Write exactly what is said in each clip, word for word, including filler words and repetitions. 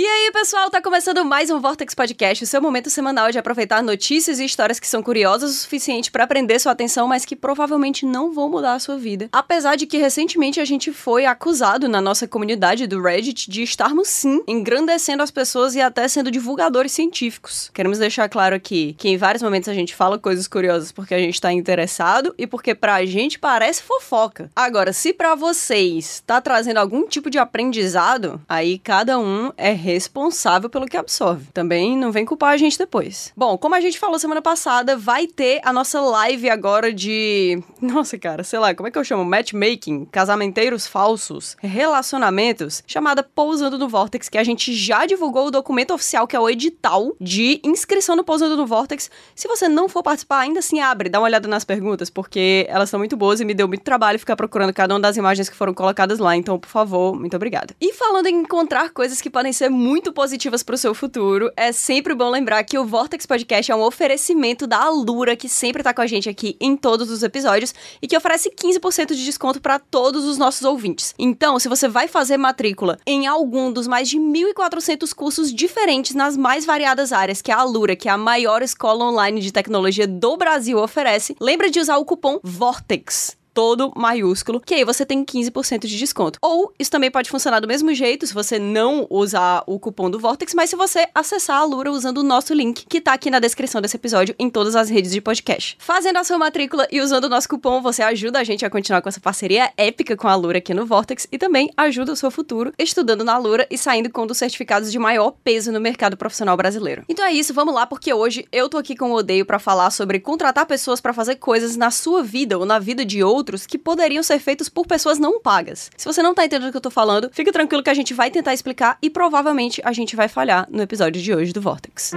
E aí, pessoal, tá começando mais um Vortex Podcast, o seu momento semanal de aproveitar notícias e histórias que são curiosas o suficiente pra prender sua atenção, mas que provavelmente não vão mudar a sua vida. Apesar de que recentemente a gente foi acusado na nossa comunidade do Reddit de estarmos sim engrandecendo as pessoas e até sendo divulgadores científicos. Queremos deixar claro aqui que em vários momentos a gente fala coisas curiosas porque a gente tá interessado e porque pra gente parece fofoca. Agora, se pra vocês tá trazendo algum tipo de aprendizado, aí cada um é responsável pelo que absorve. Também não vem culpar a gente depois. Bom, como a gente falou semana passada, vai ter a nossa live agora de... Nossa, cara, sei lá, como é que eu chamo? Matchmaking, casamenteiros falsos, relacionamentos, chamada Pousando no Vortex, que a gente já divulgou o documento oficial, que é o edital de inscrição no Pousando no Vortex. Se você não for participar, ainda assim abre, dá uma olhada nas perguntas, porque elas são muito boas e me deu muito trabalho ficar procurando cada uma das imagens que foram colocadas lá, então, por favor, muito obrigada. E falando em encontrar coisas que podem ser muito positivas pro seu futuro, é sempre bom lembrar que o Vortex Podcast é um oferecimento da Alura, que sempre tá com a gente aqui em todos os episódios e que oferece quinze por cento de desconto para todos os nossos ouvintes. Então, se você vai fazer matrícula em algum dos mais de mil e quatrocentos cursos diferentes nas mais variadas áreas que a Alura, que é a maior escola online de tecnologia do Brasil, oferece, lembra de usar o cupom VORTEX. Todo maiúsculo, que aí você tem quinze por cento de desconto. Ou, isso também pode funcionar do mesmo jeito, se você não usar o cupom do Vortex, mas se você acessar a Alura usando o nosso link, que tá aqui na descrição desse episódio, em todas as redes de podcast. Fazendo a sua matrícula e usando o nosso cupom, você ajuda a gente a continuar com essa parceria épica com a Alura aqui no Vortex e também ajuda o seu futuro estudando na Alura e saindo com um dos certificados de maior peso no mercado profissional brasileiro. Então é isso, vamos lá, porque hoje eu tô aqui com o Odeio pra falar sobre contratar pessoas pra fazer coisas na sua vida ou na vida de outros outros que poderiam ser feitos por pessoas não pagas. Se você não tá entendendo o que eu tô falando, fique tranquilo que a gente vai tentar explicar e provavelmente a gente vai falhar no episódio de hoje do Vortex.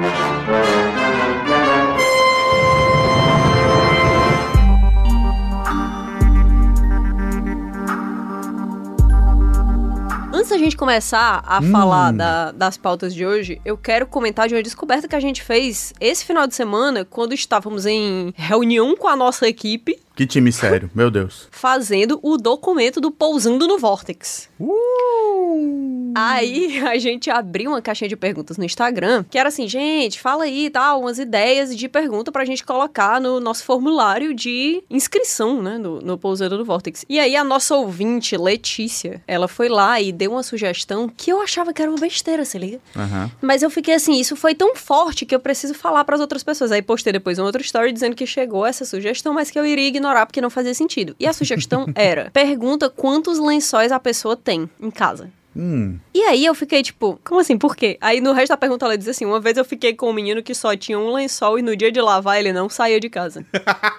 Antes da gente começar a hum. falar da, das pautas de hoje, eu quero comentar de uma descoberta que a gente fez esse final de semana, quando estávamos em reunião com a nossa equipe. Que time sério, meu Deus. Fazendo o documento do Pousando no Vortex. Uh! Aí a gente abriu uma caixinha de perguntas no Instagram, que era assim, gente, fala aí, tá, umas ideias de pergunta pra gente colocar no nosso formulário de inscrição, né, no, no Pousando no Vortex. E aí a nossa ouvinte, Letícia, ela foi lá e deu uma sugestão que eu achava que era uma besteira, se liga? Uhum. Mas eu fiquei assim, isso foi tão forte que eu preciso falar pras outras pessoas. Aí postei depois uma outra story dizendo que chegou essa sugestão, mas que eu iria ignorar porque não fazia sentido. E a sugestão era, pergunta quantos lençóis a pessoa tem em casa. Hum. E aí eu fiquei tipo, como assim, por quê? Aí no resto da pergunta ela diz assim, uma vez eu fiquei com um menino que só tinha um lençol e no dia de lavar ele não saía de casa.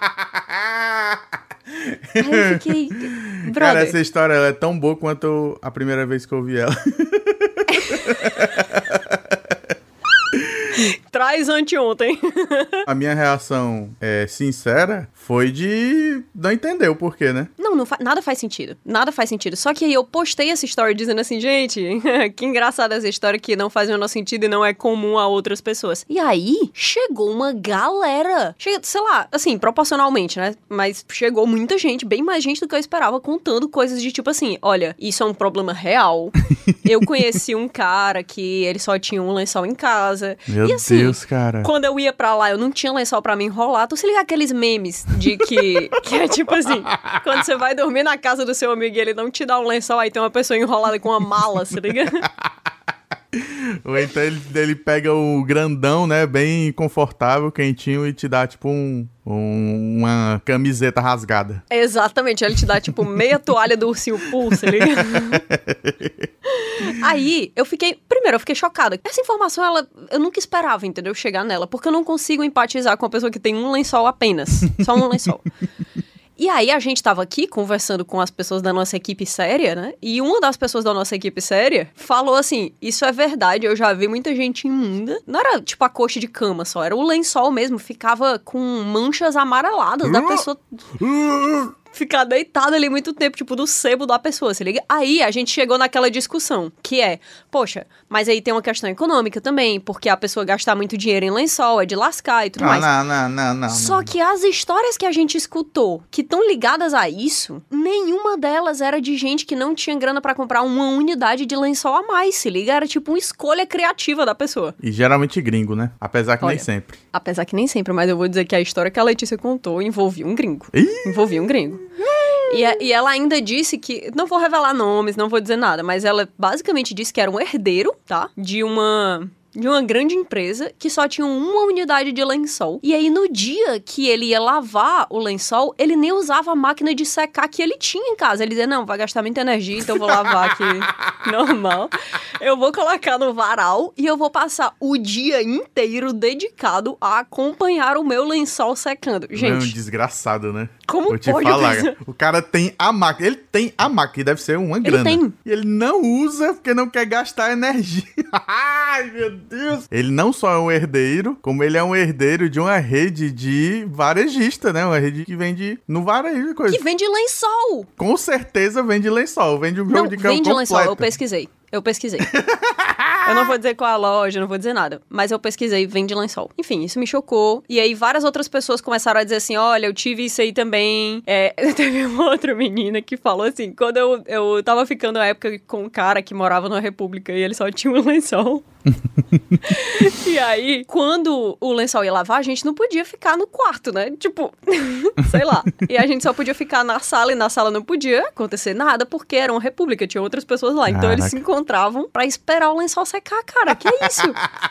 Aí eu fiquei, brother. Cara, essa história ela é tão boa quanto a primeira vez que eu ouvi ela. Traz anteontem. A minha reação é, sincera foi de não entender o porquê, né? Não, não fa- nada faz sentido. Nada faz sentido. Só que aí eu postei essa história dizendo assim, gente, que engraçada essa história que não faz o menor sentido e não é comum a outras pessoas. E aí, chegou uma galera. Chega, sei lá, assim, proporcionalmente, né? Mas chegou muita gente, bem mais gente do que eu esperava, contando coisas de tipo assim, olha, isso é um problema real. Eu conheci um cara que ele só tinha um lençol em casa. Meu e assim, Deus, cara. Quando eu ia pra lá, eu não tinha lençol pra me enrolar. Tu se liga aqueles memes de que, que é tipo assim, quando você vai dormir na casa do seu amigo e ele não te dá um lençol, aí tem uma pessoa enrolada com uma mala, se liga? Ou então ele, ele pega o grandão, né, bem confortável, quentinho e te dá tipo um, um, uma camiseta rasgada. Exatamente, ele te dá tipo meia toalha do ursinho Pooh, se liga? Aí, eu fiquei... Primeiro, eu fiquei chocada. Essa informação, ela, eu nunca esperava, entendeu? Chegar nela, porque eu não consigo empatizar com uma pessoa que tem um lençol apenas. Só um lençol. E aí, a gente tava aqui conversando com as pessoas da nossa equipe séria, né? E uma das pessoas da nossa equipe séria falou assim, isso é verdade, eu já vi muita gente imunda. Não era tipo a coxa de cama só, era o lençol mesmo, ficava com manchas amareladas da pessoa... ficar deitado ali muito tempo, tipo, do sebo da pessoa, se liga? Aí a gente chegou naquela discussão, que é, poxa, mas aí tem uma questão econômica também, porque a pessoa gastar muito dinheiro em lençol é de lascar e tudo não, mais. Não, não, não, não. Só não. que as histórias que a gente escutou, que estão ligadas a isso, nenhuma delas era de gente que não tinha grana pra comprar uma unidade de lençol a mais, se liga? Era tipo uma escolha criativa da pessoa. E geralmente gringo, né? Apesar que Olha, nem sempre. Apesar que nem sempre, mas eu vou dizer que a história que a Letícia contou envolvia um gringo. Ih! Envolvia um gringo. E, a, e ela ainda disse que... Não vou revelar nomes, não vou dizer nada, mas ela basicamente disse que era um herdeiro, tá? De uma... de uma grande empresa que só tinha uma unidade de lençol. E aí, no dia que ele ia lavar o lençol, ele nem usava a máquina de secar que ele tinha em casa. Ele dizia, não, vai gastar muita energia, então eu vou lavar aqui normal. Eu vou colocar no varal e eu vou passar o dia inteiro dedicado a acompanhar o meu lençol secando. Gente... É um desgraçado, né? Como Vou te pode falar, pensar? o cara tem a máquina, ele tem a máquina, deve ser uma grana. tem. E ele não usa porque não quer gastar energia. Ai, meu Deus. Ele não só é um herdeiro, como ele é um herdeiro de uma rede de varejista, né? Uma rede que vende no varejo e coisa. Que vende lençol! Com certeza vende lençol, vende um jogo Não, de campo vende completo. lençol, eu pesquisei. Eu pesquisei. Eu não vou dizer qual é a loja, não vou dizer nada. Mas eu pesquisei, vende lençol. Enfim, isso me chocou. E aí várias outras pessoas começaram a dizer assim, olha, eu tive isso aí também. É, teve uma outra menina que falou assim, quando eu, eu tava ficando na época com um cara que morava na República e ele só tinha um lençol. E aí, quando o lençol ia lavar, a gente não podia ficar no quarto, né? Tipo, sei lá. E a gente só podia ficar na sala, e na sala não podia acontecer nada, porque era uma república, tinha outras pessoas lá. Então Caraca. eles se encontravam pra esperar o lençol secar, cara. Que é isso?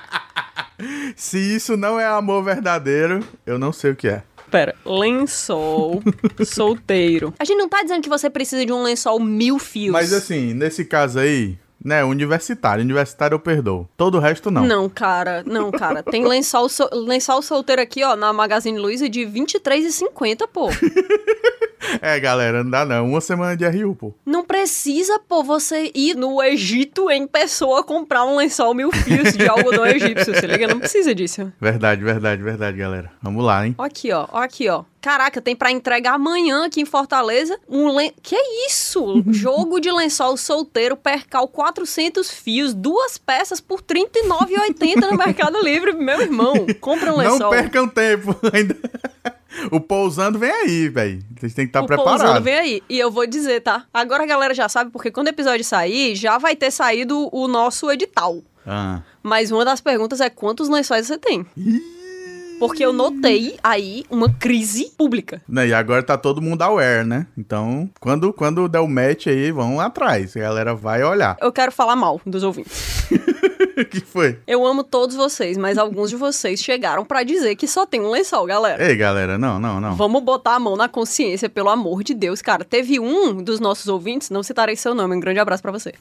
Se isso não é amor verdadeiro, eu não sei o que é. Pera, lençol solteiro. A gente não tá dizendo que você precisa de um lençol mil fios. Mas assim, nesse caso aí, né, universitário. Universitário eu perdoo. Todo o resto não. Não, cara, não, cara. Tem lençol, so- lençol solteiro aqui, ó, na Magazine Luiza de vinte e três reais e cinquenta centavos, pô. É, galera, não dá não. Uma semana de R U, pô. Não precisa, pô, você ir no Egito em pessoa comprar um lençol mil fios de algodão egípcio, se liga? Não precisa disso. Verdade, verdade, verdade, galera. Vamos lá, hein? Ó aqui, ó, ó aqui, ó. Caraca, tem pra entregar amanhã aqui em Fortaleza um len... Que é isso? Jogo de lençol solteiro, percal quatrocentos fios, duas peças por trinta e nove reais e oitenta centavos no Mercado Livre. Meu irmão, compra um lençol. Não percam tempo ainda. O pousando vem aí, velho. Vocês têm que estar O preparados. pousando vem aí. E eu vou dizer, tá? Agora a galera já sabe, porque quando o episódio sair, já vai ter saído o nosso edital. Ah. Mas uma das perguntas é quantos lençóis você tem? Porque eu notei aí uma crise pública. Né, e agora tá todo mundo aware, né? Então, quando, quando der o match aí, vão lá atrás. A galera vai olhar. Eu quero falar mal dos ouvintes. O que foi? Eu amo todos vocês, mas alguns de vocês chegaram pra dizer que só tem um lençol, galera. Ei, galera, não, não, não. Vamos botar a mão na consciência, pelo amor de Deus, cara. Teve um dos nossos ouvintes, não citarei seu nome, um grande abraço pra você.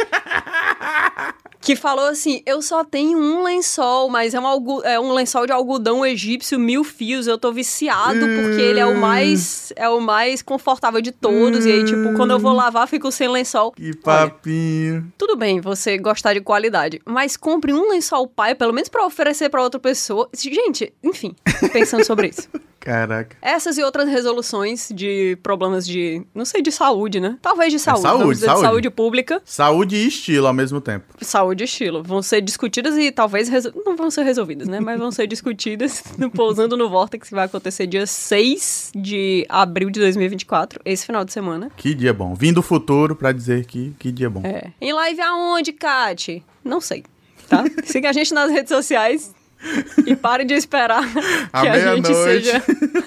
Que falou assim, eu só tenho um lençol, mas é um, algu- é um lençol de algodão egípcio, mil fios, eu tô viciado porque ele é o mais, é o mais confortável de todos. E aí, tipo, quando eu vou lavar, fico sem lençol. Que Olha, papinho. tudo bem você gostar de qualidade, mas compre um lençol pai, pelo menos pra oferecer pra outra pessoa. Gente, enfim, pensando sobre isso. Caraca. Essas e outras resoluções de problemas de, não sei, de saúde, né? Talvez de saúde, saúde, vamos dizer, saúde. de saúde pública. Saúde e estilo ao mesmo tempo. Saúde e estilo. Vão ser discutidas e talvez... resol- Não vão ser resolvidas, né? Mas vão ser discutidas no Pousando no Vortex, que vai acontecer dia seis de abril de dois mil e vinte e quatro, esse final de semana. Que dia bom. Vim do futuro pra dizer que, que dia bom. É. Em live aonde, Kati? Não sei, tá? Siga a gente nas redes sociais e pare de esperar À que a gente meia-noite. seja...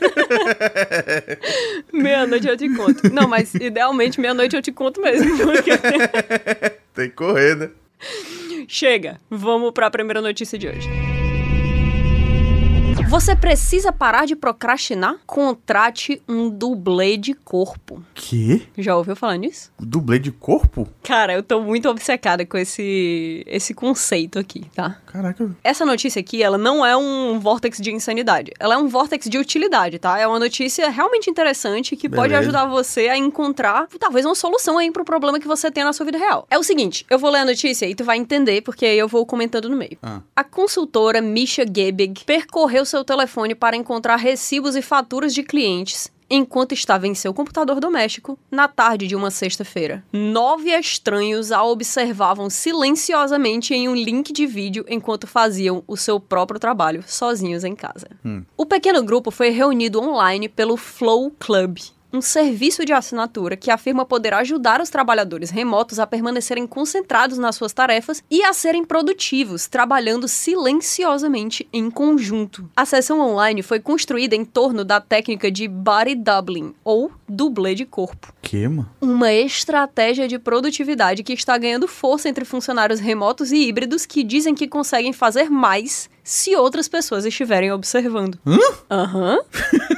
Meia-noite eu te conto. Não, mas idealmente meia-noite eu te conto mesmo, porque... Tem que correr, né? Chega, vamos para a primeira notícia de hoje. Você precisa parar de procrastinar? Contrate um dublê de corpo. Que? Já ouviu falar nisso? Dublê de corpo? Cara, eu tô muito obcecada com esse, esse conceito aqui, tá? Caraca. Essa notícia aqui, ela não é um vórtex de insanidade. Ela é um vórtex de utilidade, tá? É uma notícia realmente interessante que pode Beleza. ajudar você a encontrar, talvez, uma solução aí pro problema que você tem na sua vida real. É o seguinte, eu vou ler a notícia e tu vai entender, porque aí eu vou comentando no meio. Ah. A consultora Misha Gebig percorreu seu telefone para encontrar recibos e faturas de clientes enquanto estava em seu computador doméstico, na tarde de uma sexta-feira. Nove estranhos a observavam silenciosamente em um link de vídeo enquanto faziam o seu próprio trabalho, sozinhos em casa. Hum. O pequeno grupo foi reunido online pelo Flow Club, um serviço de assinatura que afirma poder ajudar os trabalhadores remotos a permanecerem concentrados nas suas tarefas e a serem produtivos, trabalhando silenciosamente em conjunto. A sessão online foi construída em torno da técnica de body doubling, ou dublê de corpo. Que, mano? Uma estratégia de produtividade que está ganhando força entre funcionários remotos e híbridos que dizem que conseguem fazer mais se outras pessoas estiverem observando. Hã? Aham. Uhum.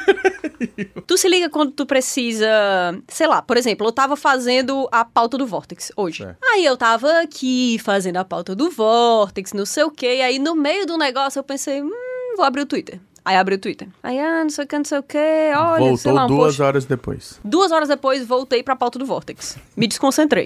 Tu se liga quando tu precisa, sei lá, por exemplo, eu tava fazendo a pauta do Vortex hoje. É. Aí eu tava aqui fazendo a pauta do Vortex, não sei o quê, e aí no meio do negócio eu pensei, hum, vou abrir o Twitter. Aí abri o Twitter. Aí, ah, não sei o que, não sei o que, olha, Voltou sei lá, um duas post. horas depois. Duas horas depois, voltei pra pauta do Vortex. Me desconcentrei.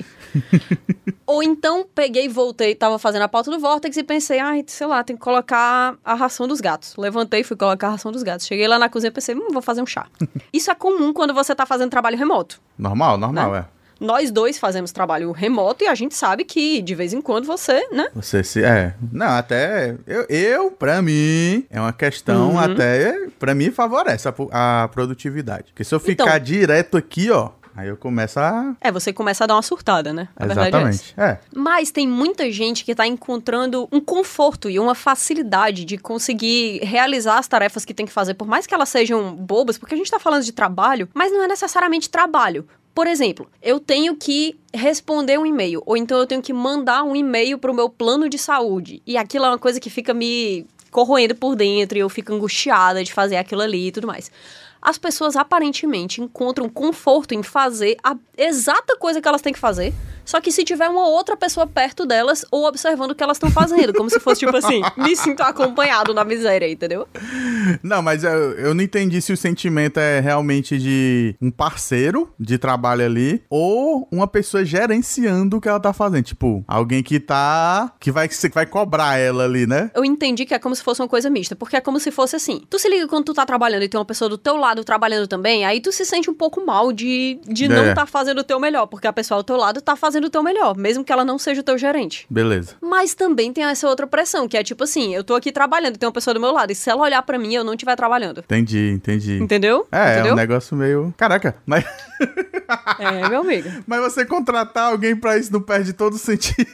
Ou então, peguei e voltei, tava fazendo a pauta do Vortex e pensei, ai, sei lá, tem que colocar a ração dos gatos. Levantei e fui colocar a ração dos gatos. Cheguei lá na cozinha e pensei, hum, vou fazer um chá. Isso é comum quando você tá fazendo trabalho remoto. Normal, normal, né? é. Nós dois fazemos trabalho remoto e a gente sabe que, de vez em quando, você, né? Você se... É. Não, até... Eu, eu pra mim, é uma questão uhum. até... Pra mim, favorece a, a produtividade. Porque se eu ficar então, direto aqui, ó... Aí eu começo a... É, você começa a dar uma surtada, né? A Exatamente, é, é. Mas tem muita gente que tá encontrando um conforto e uma facilidade de conseguir realizar as tarefas que tem que fazer, por mais que elas sejam bobas, porque a gente tá falando de trabalho, mas não é necessariamente trabalho. Por exemplo, eu tenho que responder um e-mail, ou então eu tenho que mandar um e-mail pro meu plano de saúde. E aquilo é uma coisa que fica me corroendo por dentro e eu fico angustiada de fazer aquilo ali e tudo mais. As pessoas aparentemente encontram conforto em fazer a exata coisa que elas têm que fazer, só que se tiver uma outra pessoa perto delas ou observando o que elas estão fazendo, como se fosse tipo assim, me sinto acompanhado na miséria, entendeu? Não, mas eu, eu não entendi se o sentimento é realmente de um parceiro de trabalho ali ou uma pessoa gerenciando o que ela tá fazendo, tipo, alguém que tá, que vai, que vai cobrar ela ali, né? Eu entendi que é como se fosse uma coisa mista, porque é como se fosse assim, tu se liga quando tu tá trabalhando e tem uma pessoa do teu lado trabalhando também, aí tu se sente um pouco mal de, de é. não tá fazendo o teu melhor, porque a pessoa ao teu lado tá fazendo o teu melhor, mesmo que ela não seja o teu gerente. Beleza. Mas também tem essa outra pressão, que é tipo assim, eu tô aqui trabalhando, tem uma pessoa do meu lado, e se ela olhar pra mim, eu não estiver trabalhando. Entendi, entendi. Entendeu? É, Entendeu? é um negócio meio... Caraca, mas... É, meu amigo. Mas você contratar alguém pra isso não perde todo o sentido.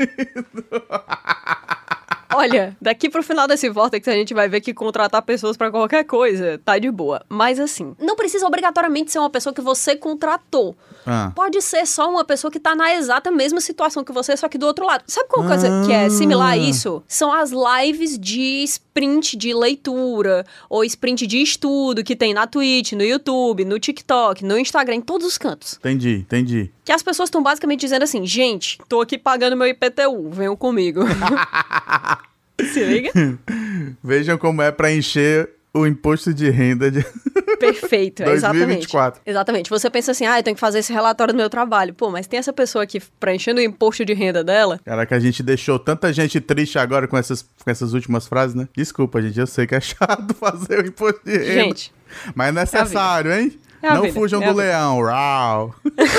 Olha, daqui pro final desse Vortex a gente vai ver que contratar pessoas pra qualquer coisa tá de boa. Mas assim, não precisa obrigatoriamente ser uma pessoa que você contratou. Ah. Pode ser só uma pessoa que tá na exata mesma situação que você, só que do outro lado. Sabe qual coisa ah. que é similar a isso? São as lives de sprint de leitura ou sprint de estudo que tem na Twitch, no YouTube, no TikTok, no Instagram, em todos os cantos. Entendi, entendi. Que as pessoas estão basicamente dizendo assim, gente, tô aqui pagando meu I P T U, venham comigo. Se liga? Vejam como é pra encher o imposto de renda de... Perfeito, dois mil e vinte e quatro. Exatamente. Exatamente. Você pensa assim, ah, eu tenho que fazer esse relatório do meu trabalho. Pô, mas tem essa pessoa aqui preenchendo o imposto de renda dela. Caraca, a gente deixou tanta gente triste agora com essas, com essas últimas frases, né? Desculpa, gente, eu sei que é chato fazer o imposto de renda. Gente. Mas é necessário, é hein? É Não vida. fujam é do leão. Rau.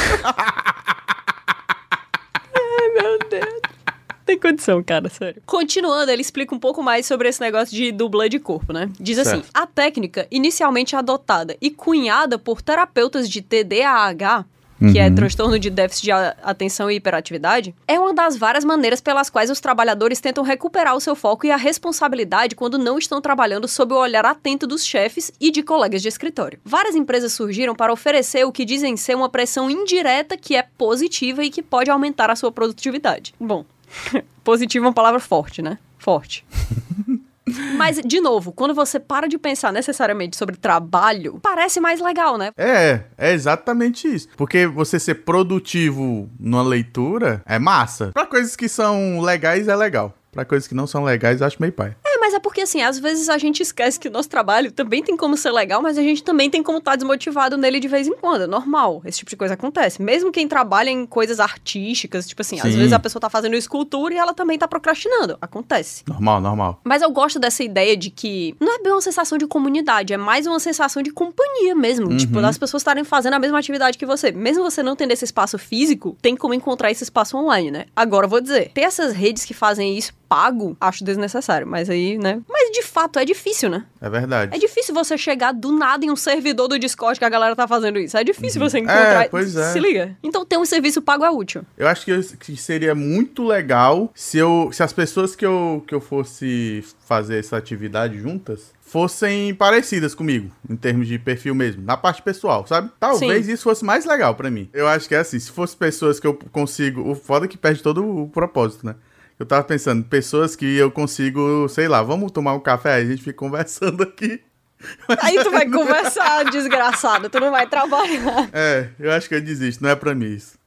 Ai, meu Deus. Tem condição, cara, sério. Continuando, ele explica um pouco mais sobre esse negócio de dublê de corpo, né? Diz certo. assim, a técnica inicialmente adotada e cunhada por terapeutas de T D A H, que uhum. é transtorno de déficit de atenção e hiperatividade, é uma das várias maneiras pelas quais os trabalhadores tentam recuperar o seu foco e a responsabilidade quando não estão trabalhando sob o olhar atento dos chefes e de colegas de escritório. Várias empresas surgiram para oferecer o que dizem ser uma pressão indireta que é positiva e que pode aumentar a sua produtividade. Bom, positivo é uma palavra forte, né? Forte. Mas, de novo, quando você para de pensar necessariamente sobre trabalho, parece mais legal, né? É, é exatamente isso. Porque você ser produtivo numa leitura é massa. Pra coisas que são legais, é legal. Pra coisas que não são legais, acho meio pai. É, mas é porque, assim, às vezes a gente esquece que o nosso trabalho também tem como ser legal, mas a gente também tem como estar desmotivado nele de vez em quando. É normal. Esse tipo de coisa acontece. Mesmo quem trabalha em coisas artísticas, tipo assim, Sim. às vezes a pessoa tá fazendo escultura e ela também tá procrastinando. Acontece. Normal, normal. Mas eu gosto dessa ideia de que não é bem uma sensação de comunidade, é mais uma sensação de companhia mesmo. Uhum. Tipo, das pessoas estarem fazendo a mesma atividade que você. Mesmo você não tendo esse espaço físico, tem como encontrar esse espaço online, né? Agora, eu vou dizer, ter essas redes que fazem isso pago, acho desnecessário, mas aí, né? Mas de fato é difícil, né? É verdade. É difícil você chegar do nada em um servidor do Discord que a galera tá fazendo isso. É difícil uhum. você encontrar. É, pois é. Se liga. Então ter um serviço pago é útil. Eu acho que, eu, que seria muito legal se, eu, se as pessoas que eu, que eu fosse fazer essa atividade juntas fossem parecidas comigo, em termos de perfil mesmo, na parte pessoal, sabe? Talvez Sim. isso fosse mais legal pra mim. Eu acho que é assim, se fosse pessoas que eu consigo... O foda é que perde todo o propósito, né? Eu tava pensando, pessoas que eu consigo, sei lá, vamos tomar um café, a gente fica conversando aqui. Aí tu vai conversar, desgraçado, tu não vai trabalhar. É, eu acho que eu desisto, não é pra mim isso.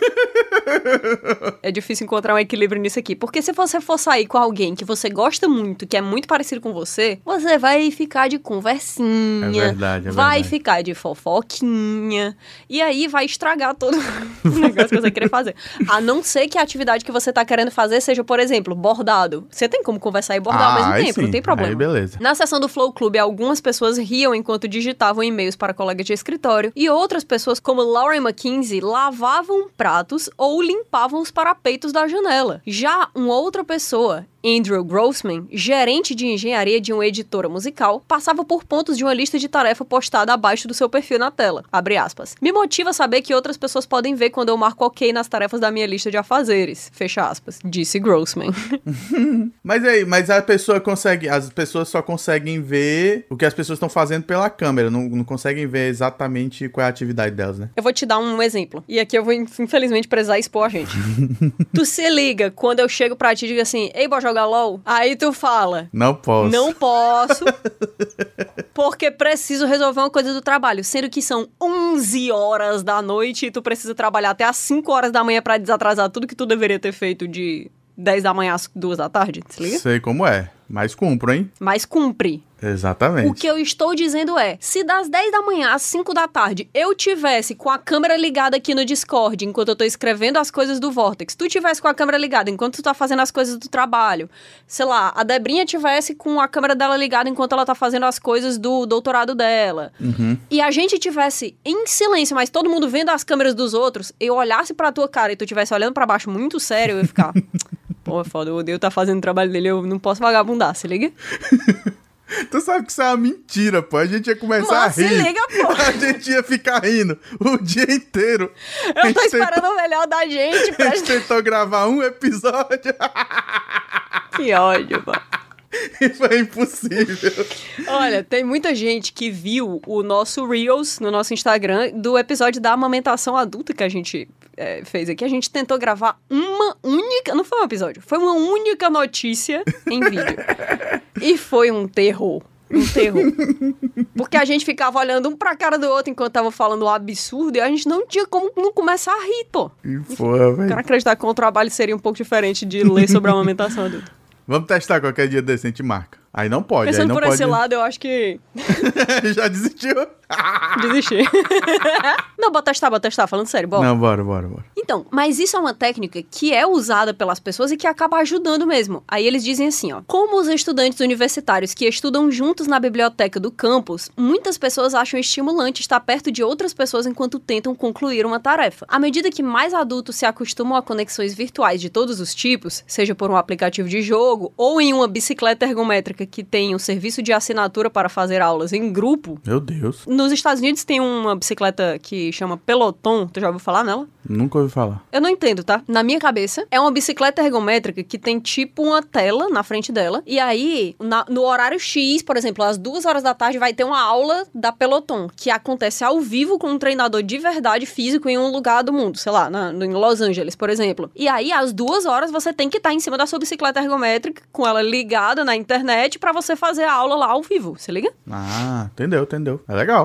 É difícil encontrar um equilíbrio nisso aqui, porque se você for sair com alguém que você gosta muito, que é muito parecido com você, você vai ficar de conversinha, é verdade, é vai verdade. ficar de fofoquinha, e aí vai estragar todo o negócio que você querer fazer. A não ser que a atividade que você tá querendo fazer seja, por exemplo, bordado. Você tem como conversar e bordar ah, ao mesmo tempo, sim. não tem problema. Aí beleza. Na sessão do Flow Club, algumas pessoas riam enquanto digitavam e-mails para colegas de escritório, e outras pessoas, como Lauren McKinsey, lavavam pratos ou limpavam os parapeitos da janela. Já uma outra pessoa, Andrew Grossman, gerente de engenharia de uma editora musical, passava por pontos de uma lista de tarefa postada abaixo do seu perfil na tela. Abre aspas. Me motiva saber que outras pessoas podem ver quando eu marco ok nas tarefas da minha lista de afazeres. Fecha aspas. Disse Grossman. Mas aí, mas a pessoa consegue, as pessoas só conseguem ver o que as pessoas estão fazendo pela câmera, não, não conseguem ver exatamente qual é a atividade delas, né? Eu vou te dar um exemplo. E aqui eu vou, infelizmente, precisar expor a gente. Tu se liga quando eu chego pra ti e digo assim, ei, bora jogar LOL? Aí tu fala... Não posso. Não posso, porque preciso resolver uma coisa do trabalho, sendo que são onze horas da noite e tu precisa trabalhar até às cinco horas da manhã pra desatrasar tudo que tu deveria ter feito de dez da manhã às duas da tarde, se liga? Sei como é, mas cumpro, hein? Mas cumpre. Exatamente. O que eu estou dizendo é, se das dez da manhã às cinco da tarde eu tivesse com a câmera ligada aqui no Discord enquanto eu tô escrevendo as coisas do Vortex, tu tivesse com a câmera ligada enquanto tu tá fazendo as coisas do trabalho, sei lá, a Debrinha tivesse com a câmera dela ligada enquanto ela tá fazendo as coisas do doutorado dela, uhum. e a gente tivesse em silêncio, mas todo mundo vendo as câmeras dos outros, eu olhasse pra tua cara e tu tivesse olhando pra baixo muito sério, eu ia ficar, pô, foda, o Odeio tá fazendo o trabalho dele, eu não posso vagabundar, se liga? Tu sabe que isso é uma mentira, pô. A gente ia começar Mas a rir. se liga, pô. A gente ia ficar rindo o dia inteiro. Eu tô esperando tentou... o melhor da gente. Pra... A gente tentou gravar um episódio. Que ódio, pô. E foi impossível. Olha, tem muita gente que viu o nosso Reels no nosso Instagram do episódio da amamentação adulta que a gente é, fez aqui. A gente tentou gravar uma única... Não foi um episódio, foi uma única notícia em vídeo. E foi um terror. Um terror. Porque a gente ficava olhando um pra cara do outro enquanto tava falando um absurdo e a gente não tinha como não começar a rir, pô. E foi, velho. Quero acreditar que o trabalho seria um pouco diferente de ler sobre a amamentação adulta. Vamos testar qualquer dia desse, a gente marca. Aí não pode, Pensando aí não por pode... esse lado, eu acho que... Já desistiu? Desisti. Não, bota testar, bota testar, falando sério, bora. Não, bora, bora, bora. Então, mas isso é uma técnica que é usada pelas pessoas e que acaba ajudando mesmo. Aí eles dizem assim, ó. Como os estudantes universitários que estudam juntos na biblioteca do campus, muitas pessoas acham estimulante estar perto de outras pessoas enquanto tentam concluir uma tarefa. À medida que mais adultos se acostumam a conexões virtuais de todos os tipos, seja por um aplicativo de jogo ou em uma bicicleta ergométrica que tem um serviço de assinatura para fazer aulas em grupo. Meu Deus. Nos Estados Unidos tem uma bicicleta que chama Peloton. Tu já ouviu falar nela? Nunca ouvi falar. Eu não entendo, tá? Na minha cabeça, é uma bicicleta ergométrica que tem tipo uma tela na frente dela. E aí, na, no horário X, por exemplo, às duas horas da tarde, vai ter uma aula da Peloton, que acontece ao vivo com um treinador de verdade físico em um lugar do mundo. Sei lá, na, em Los Angeles, por exemplo. E aí, às duas horas, você tem que estar em cima da sua bicicleta ergométrica, com ela ligada na internet, pra você fazer a aula lá ao vivo. Se liga? Ah, entendeu, entendeu. É legal.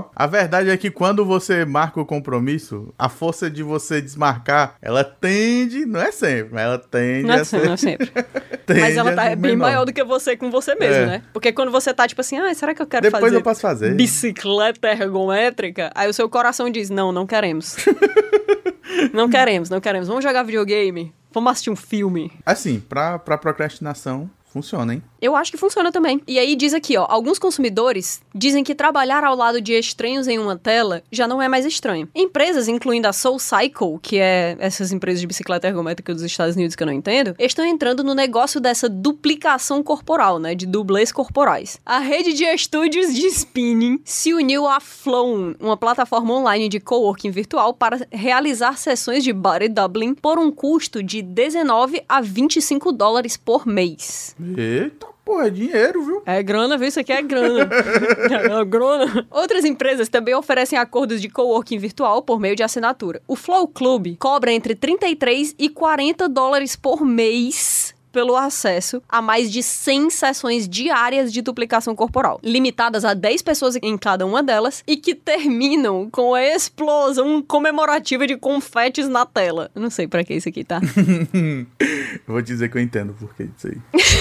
tal. A verdade é que quando você marca o compromisso, a força de você desmarcar, ela tende, não é sempre, mas ela tende não é a sempre, ser... Não é sempre. Mas ela tá bem menor. maior do que você com você mesmo, É. né? Porque quando você tá tipo assim, ah, será que eu quero Depois fazer eu posso fazer. bicicleta ergométrica? Aí o seu coração diz, não, não queremos. Não queremos, não queremos. Vamos jogar videogame? Vamos assistir um filme? Assim, pra, pra procrastinação, funciona, hein? Eu acho que funciona também. E aí diz aqui, ó, alguns consumidores dizem que trabalhar ao lado de estranhos em uma tela já não é mais estranho. Empresas, incluindo a SoulCycle, que é essas empresas de bicicleta ergométrica dos Estados Unidos que eu não entendo, estão entrando no negócio dessa duplicação corporal, né, de dublês corporais. A rede de estúdios de spinning se uniu à Flown, uma plataforma online de coworking virtual para realizar sessões de body doubling por um custo de dezenove a vinte e cinco dólares por mês. Eita, pô, é dinheiro, viu? É grana, viu? Isso aqui é grana. É grana. Outras empresas também oferecem acordos de coworking virtual por meio de assinatura. O Flow Club cobra entre trinta e três e quarenta dólares por mês pelo acesso a mais de cem sessões diárias de duplicação corporal, limitadas a dez pessoas em cada uma delas e que terminam com a explosão comemorativa de confetes na tela. Eu não sei pra que isso aqui, tá? Eu vou dizer que eu entendo por que disso aí.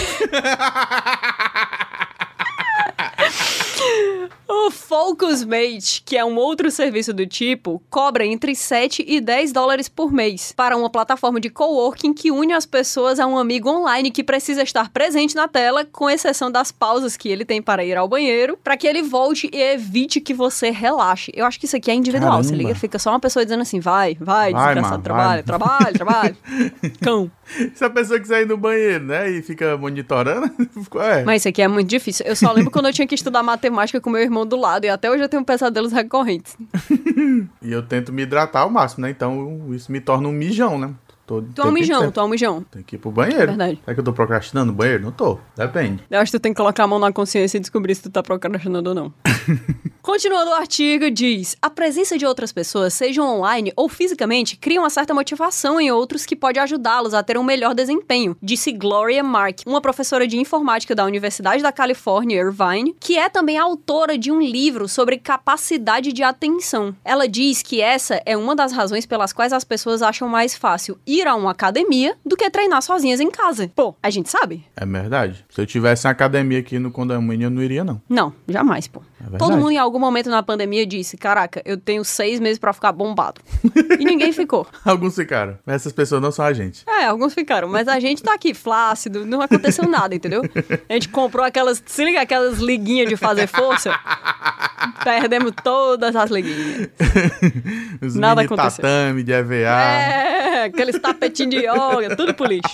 O Focusmate, que é um outro serviço do tipo, cobra entre sete e dez dólares por mês para uma plataforma de coworking que une as pessoas a um amigo online que precisa estar presente na tela, com exceção das pausas que ele tem para ir ao banheiro, para que ele volte e evite que você relaxe. Eu acho que isso aqui é individual, Caramba. se liga? Fica só uma pessoa dizendo assim, vai, vai, Vai, desgraçado, mano, trabalho, vai. trabalho, trabalho, cão. Se a pessoa quiser ir no banheiro, né, e fica monitorando, é. Mas isso aqui é muito difícil. Eu só lembro quando eu tinha que estudar matemática com meu irmão do lado, e até hoje eu tenho pesadelos recorrentes. E eu tento me hidratar ao máximo, né? Então isso me torna um mijão, né? Todo Tu é um tempo em mijão, tempo. tu é um mijão. Tem que ir pro banheiro. Verdade. Será que eu tô procrastinando no banheiro? Não tô. Depende. Eu acho que tu tem que colocar a mão na consciência e descobrir se tu tá procrastinando ou não. Continuando o artigo, diz: a presença de outras pessoas, sejam online ou fisicamente, cria uma certa motivação em outros que pode ajudá-los a ter um melhor desempenho, disse Gloria Mark, uma professora de informática da Universidade da Califórnia, Irvine, que é também autora de um livro sobre capacidade de atenção. Ela diz que essa é uma das razões pelas quais as pessoas acham mais fácil ir a uma academia do que treinar sozinhas em casa. Pô, a gente sabe? É verdade. Se eu tivesse uma academia aqui no condomínio, eu não iria, não. Não, jamais, pô. É verdade. Todo mundo em algum momento na pandemia disse, caraca, eu tenho seis meses pra ficar bombado. E ninguém ficou. Alguns ficaram. Mas essas pessoas não são a gente. É, alguns ficaram, mas a gente tá aqui flácido, não aconteceu nada, entendeu? A gente comprou aquelas, se liga, aquelas liguinhas de fazer força, perdemos todas as liguinhas. Os Nada mini aconteceu. tatame de E V A. É, aqueles tapetinhos de yoga, tudo pro lixo.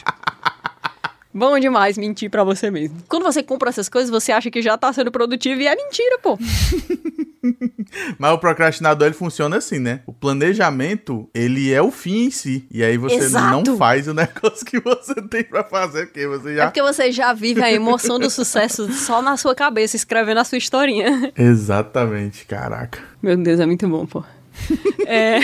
Bom demais mentir pra você mesmo. Quando você compra essas coisas, você acha que já tá sendo produtivo e é mentira, pô. Mas o procrastinador, ele funciona assim, né? O planejamento, ele é o fim em si. E aí você Exato. não faz o negócio que você tem pra fazer, porque você já... É porque você já vive a emoção do sucesso só na sua cabeça, escrevendo a sua historinha. Exatamente, caraca. Meu Deus, é muito bom, pô. É...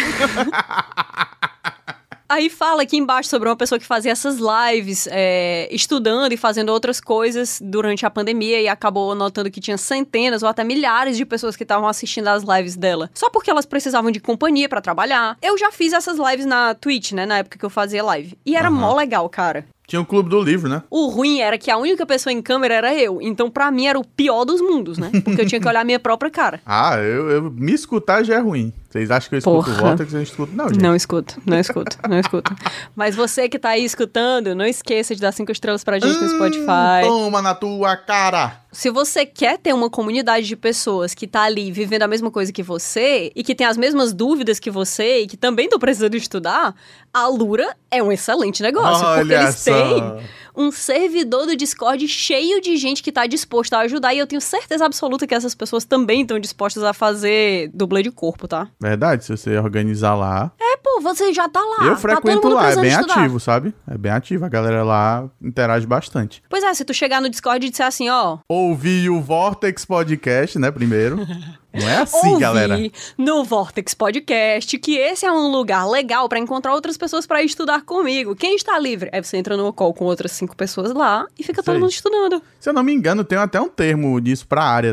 Aí fala aqui embaixo sobre uma pessoa que fazia essas lives, é, estudando e fazendo outras coisas durante a pandemia e acabou notando que tinha centenas ou até milhares de pessoas que estavam assistindo às lives dela. Só porque elas precisavam de companhia pra trabalhar. Eu já fiz essas lives na Twitch, né, na época que eu fazia live. E era Uhum. mó legal, cara. Tinha o Clube do Livro, né? O ruim era que a única pessoa em câmera era eu. Então, pra mim, era o pior dos mundos, né? Porque eu tinha que olhar a minha própria cara. Ah, eu, eu me escutar já é ruim. Vocês acham que eu escuto Porra. o voto, que eu não escuto? Não, gente. Não escuto, não escuto, não escuto. Mas você que tá aí escutando, não esqueça de dar cinco estrelas pra gente no Spotify. Toma na tua cara! Se você quer ter uma comunidade de pessoas que tá ali vivendo a mesma coisa que você e que tem as mesmas dúvidas que você e que também estão precisando estudar, a Lura é um excelente negócio. Olha porque eles só. têm um servidor do Discord cheio de gente que tá disposta a ajudar e eu tenho certeza absoluta que essas pessoas também estão dispostas a fazer dublê de corpo, tá? Verdade, se você organizar lá. É, pô, você já tá lá. eu tá frequento todo mundo lá, é precisando bem estudar. ativo, sabe? É bem ativo. A galera lá interage bastante. Pois é, se tu chegar no Discord e disser assim, ó... Ouvi o Vortex Podcast, né, primeiro. Não é assim, ouvi galera. no Vortex Podcast que esse é um lugar legal pra encontrar outras pessoas pra estudar comigo. Quem está livre? Aí você entra numa call com outras cinco pessoas lá e fica Isso todo aí. mundo estudando. Se eu não me engano, tem até um termo disso pra área, tá?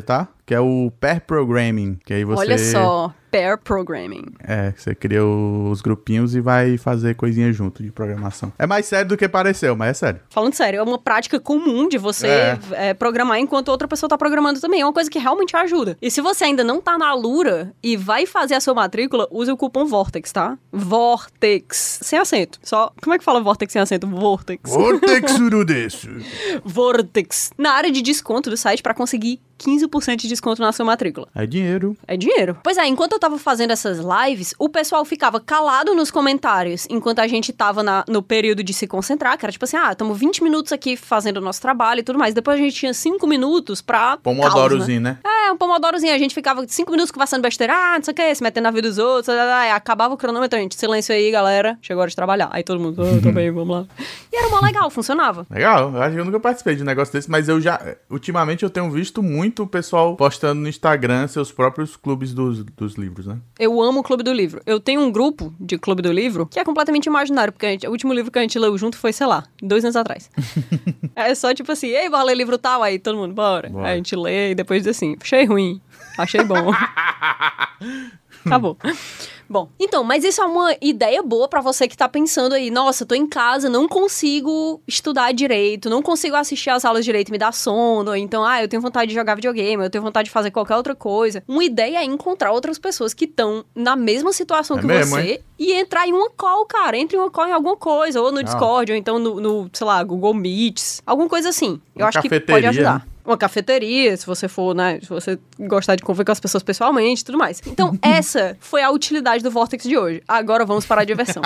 que é o pair programming, que aí você... Olha só, pair programming. É, você cria os grupinhos e vai fazer coisinha junto de programação. É mais sério do que pareceu, mas é sério. Falando sério, é uma prática comum de você é. É, programar enquanto outra pessoa tá programando também. É uma coisa que realmente ajuda. E se você ainda não tá na Lura e vai fazer a sua matrícula, use o cupom Vortex, tá? Vortex. Sem acento. Só... Como é que fala Vortex sem acento? Vortex. Vortex urudeço. Vortex. Na área de desconto do site pra conseguir quinze por cento de desconto na sua matrícula. É dinheiro. É dinheiro. Pois é, enquanto eu tava fazendo essas lives, o pessoal ficava calado nos comentários, enquanto a gente tava na, no período de se concentrar, que era tipo assim, ah, estamos vinte minutos aqui fazendo o nosso trabalho e tudo mais. Depois a gente tinha cinco minutos pra... Pomodorozinho, né? né? É, um pomodorozinho. A gente ficava cinco minutos conversando besteira, ah, não sei o que, se metendo na vida dos outros, aí acabava o cronômetro, a gente, silêncio aí, galera, chegou a hora de trabalhar. Aí todo mundo, oh, tô bem, vamos lá. E era mó legal, funcionava. Legal, eu acho que eu nunca participei de um negócio desse, mas eu já, ultimamente eu tenho visto muito o pessoal postando no Instagram seus próprios clubes dos, dos livros, né? Eu amo o Clube do Livro. Eu tenho um grupo de Clube do Livro que é completamente imaginário, porque a gente, o último livro que a gente leu junto foi, sei lá, dois anos atrás. É só tipo assim, ei, bora ler livro tal, aí todo mundo, bora. bora. Aí a gente lê e depois diz assim, achei ruim, achei bom. Acabou. Bom, então, mas isso é uma ideia boa pra você que tá pensando aí, nossa, tô em casa, não consigo estudar direito, não consigo assistir às aulas direito, me dá sono, então, ah, eu tenho vontade de jogar videogame, eu tenho vontade de fazer qualquer outra coisa. Uma ideia é encontrar outras pessoas que estão na mesma situação é que mesmo, você hein? E entrar em uma call, cara, entre em uma call em alguma coisa, ou no ah. Discord, ou então no, no, sei lá, Google Meets, alguma coisa assim. Eu uma acho que pode ajudar. Né? Uma cafeteria, se você for, né, se você gostar de conviver com as pessoas pessoalmente e tudo mais. Então, essa foi a utilidade do Vortex de hoje. Agora vamos para a diversão.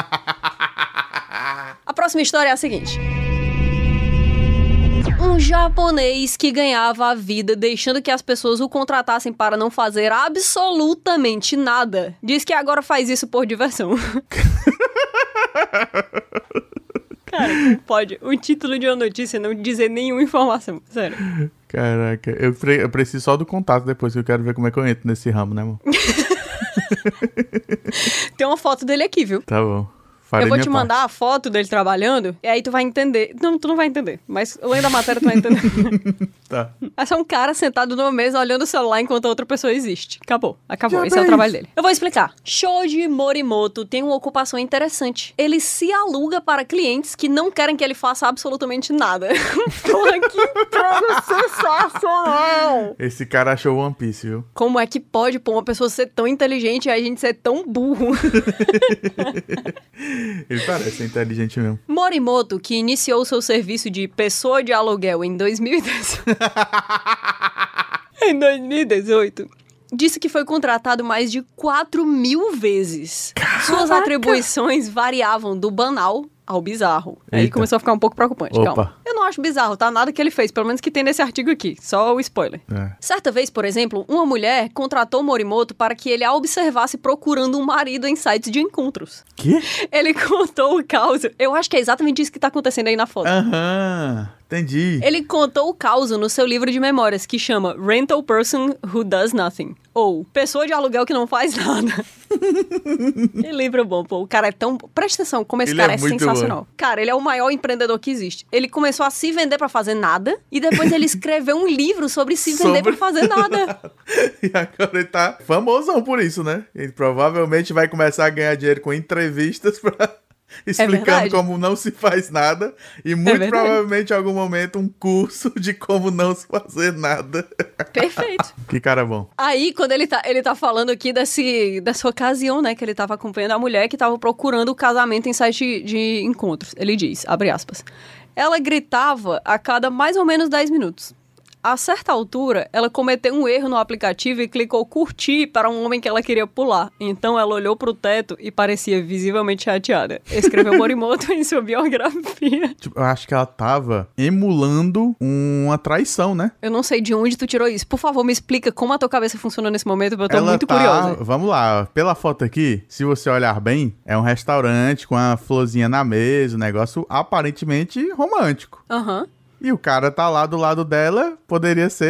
A próxima história é a seguinte. Um japonês que ganhava a vida deixando que as pessoas o contratassem para não fazer absolutamente nada, diz que agora faz isso por diversão. Cara, pode o título de uma notícia não dizer nenhuma informação, sério. Caraca, eu, pre- eu preciso só do contato depois, que eu quero ver como é que eu entro nesse ramo, né, amor? Tem uma foto dele aqui, viu? Tá bom. Eu vou te mandar parte. A foto dele trabalhando, e aí tu vai entender. Não, tu não vai entender, mas lendo a matéria tu vai entender. Tá. É só um cara sentado numa mesa olhando o celular enquanto a outra pessoa existe. Acabou, acabou. Já Esse bem. É o trabalho dele. Eu vou explicar. Shoji Morimoto tem uma ocupação interessante. Ele se aluga para clientes que não querem que ele faça absolutamente nada. Porra, que trono sensacional! Esse cara achou One Piece, viu? Como é que pode, pô, uma pessoa ser tão inteligente e a gente ser tão burro? Ele parece inteligente mesmo. Morimoto, que iniciou seu serviço de pessoa de aluguel em dois mil e dezoito, em dois mil e dezoito, disse que foi contratado mais de quatro mil vezes. Caraca. Suas atribuições variavam do banal ao bizarro. Eita. Aí começou a ficar um pouco preocupante. Opa. Calma. Eu não acho bizarro, tá? Nada que ele fez, pelo menos que tem nesse artigo aqui. Só o spoiler. É. Certa vez, por exemplo, uma mulher contratou Morimoto para que ele a observasse procurando um marido em sites de encontros. Quê? Ele contou o caos. Eu acho que é exatamente isso que tá acontecendo aí na foto. Aham, entendi. Ele contou o caos no seu livro de memórias, que chama Rental Person Who Does Nothing. Ou Pessoa de Aluguel que Não Faz Nada. Que livro bom, pô. O cara é tão... Presta atenção como esse ele cara é, é sensacional. Bom. Cara, ele é o maior empreendedor que existe. Ele começou a se vender pra fazer nada e depois ele escreveu um livro sobre se vender sobre... pra fazer nada. E agora ele tá famosão por isso, né? Ele provavelmente vai começar a ganhar dinheiro com entrevistas pra... explicando é como não se faz nada e muito é provavelmente em algum momento um curso de como não se fazer nada. Perfeito. Que cara bom. Aí, quando ele tá, ele tá falando aqui desse, dessa ocasião, né, que ele tava acompanhando a mulher que tava procurando o casamento em site de encontros. Ele diz, abre aspas, ela gritava a cada mais ou menos dez minutos. A certa altura, ela cometeu um erro no aplicativo e clicou curtir para um homem que ela queria pular. Então, ela olhou pro teto e parecia visivelmente chateada. Escreveu Morimoto em sua biografia. Tipo, eu acho que ela tava emulando uma traição, né? Eu não sei de onde tu tirou isso. Por favor, me explica como a tua cabeça funciona nesse momento, porque eu tô ela muito tá... curiosa. Vamos lá. Pela foto aqui, se você olhar bem, é um restaurante com a florzinha na mesa, um negócio aparentemente romântico. Aham. Uhum. E o cara tá lá do lado dela, poderia ser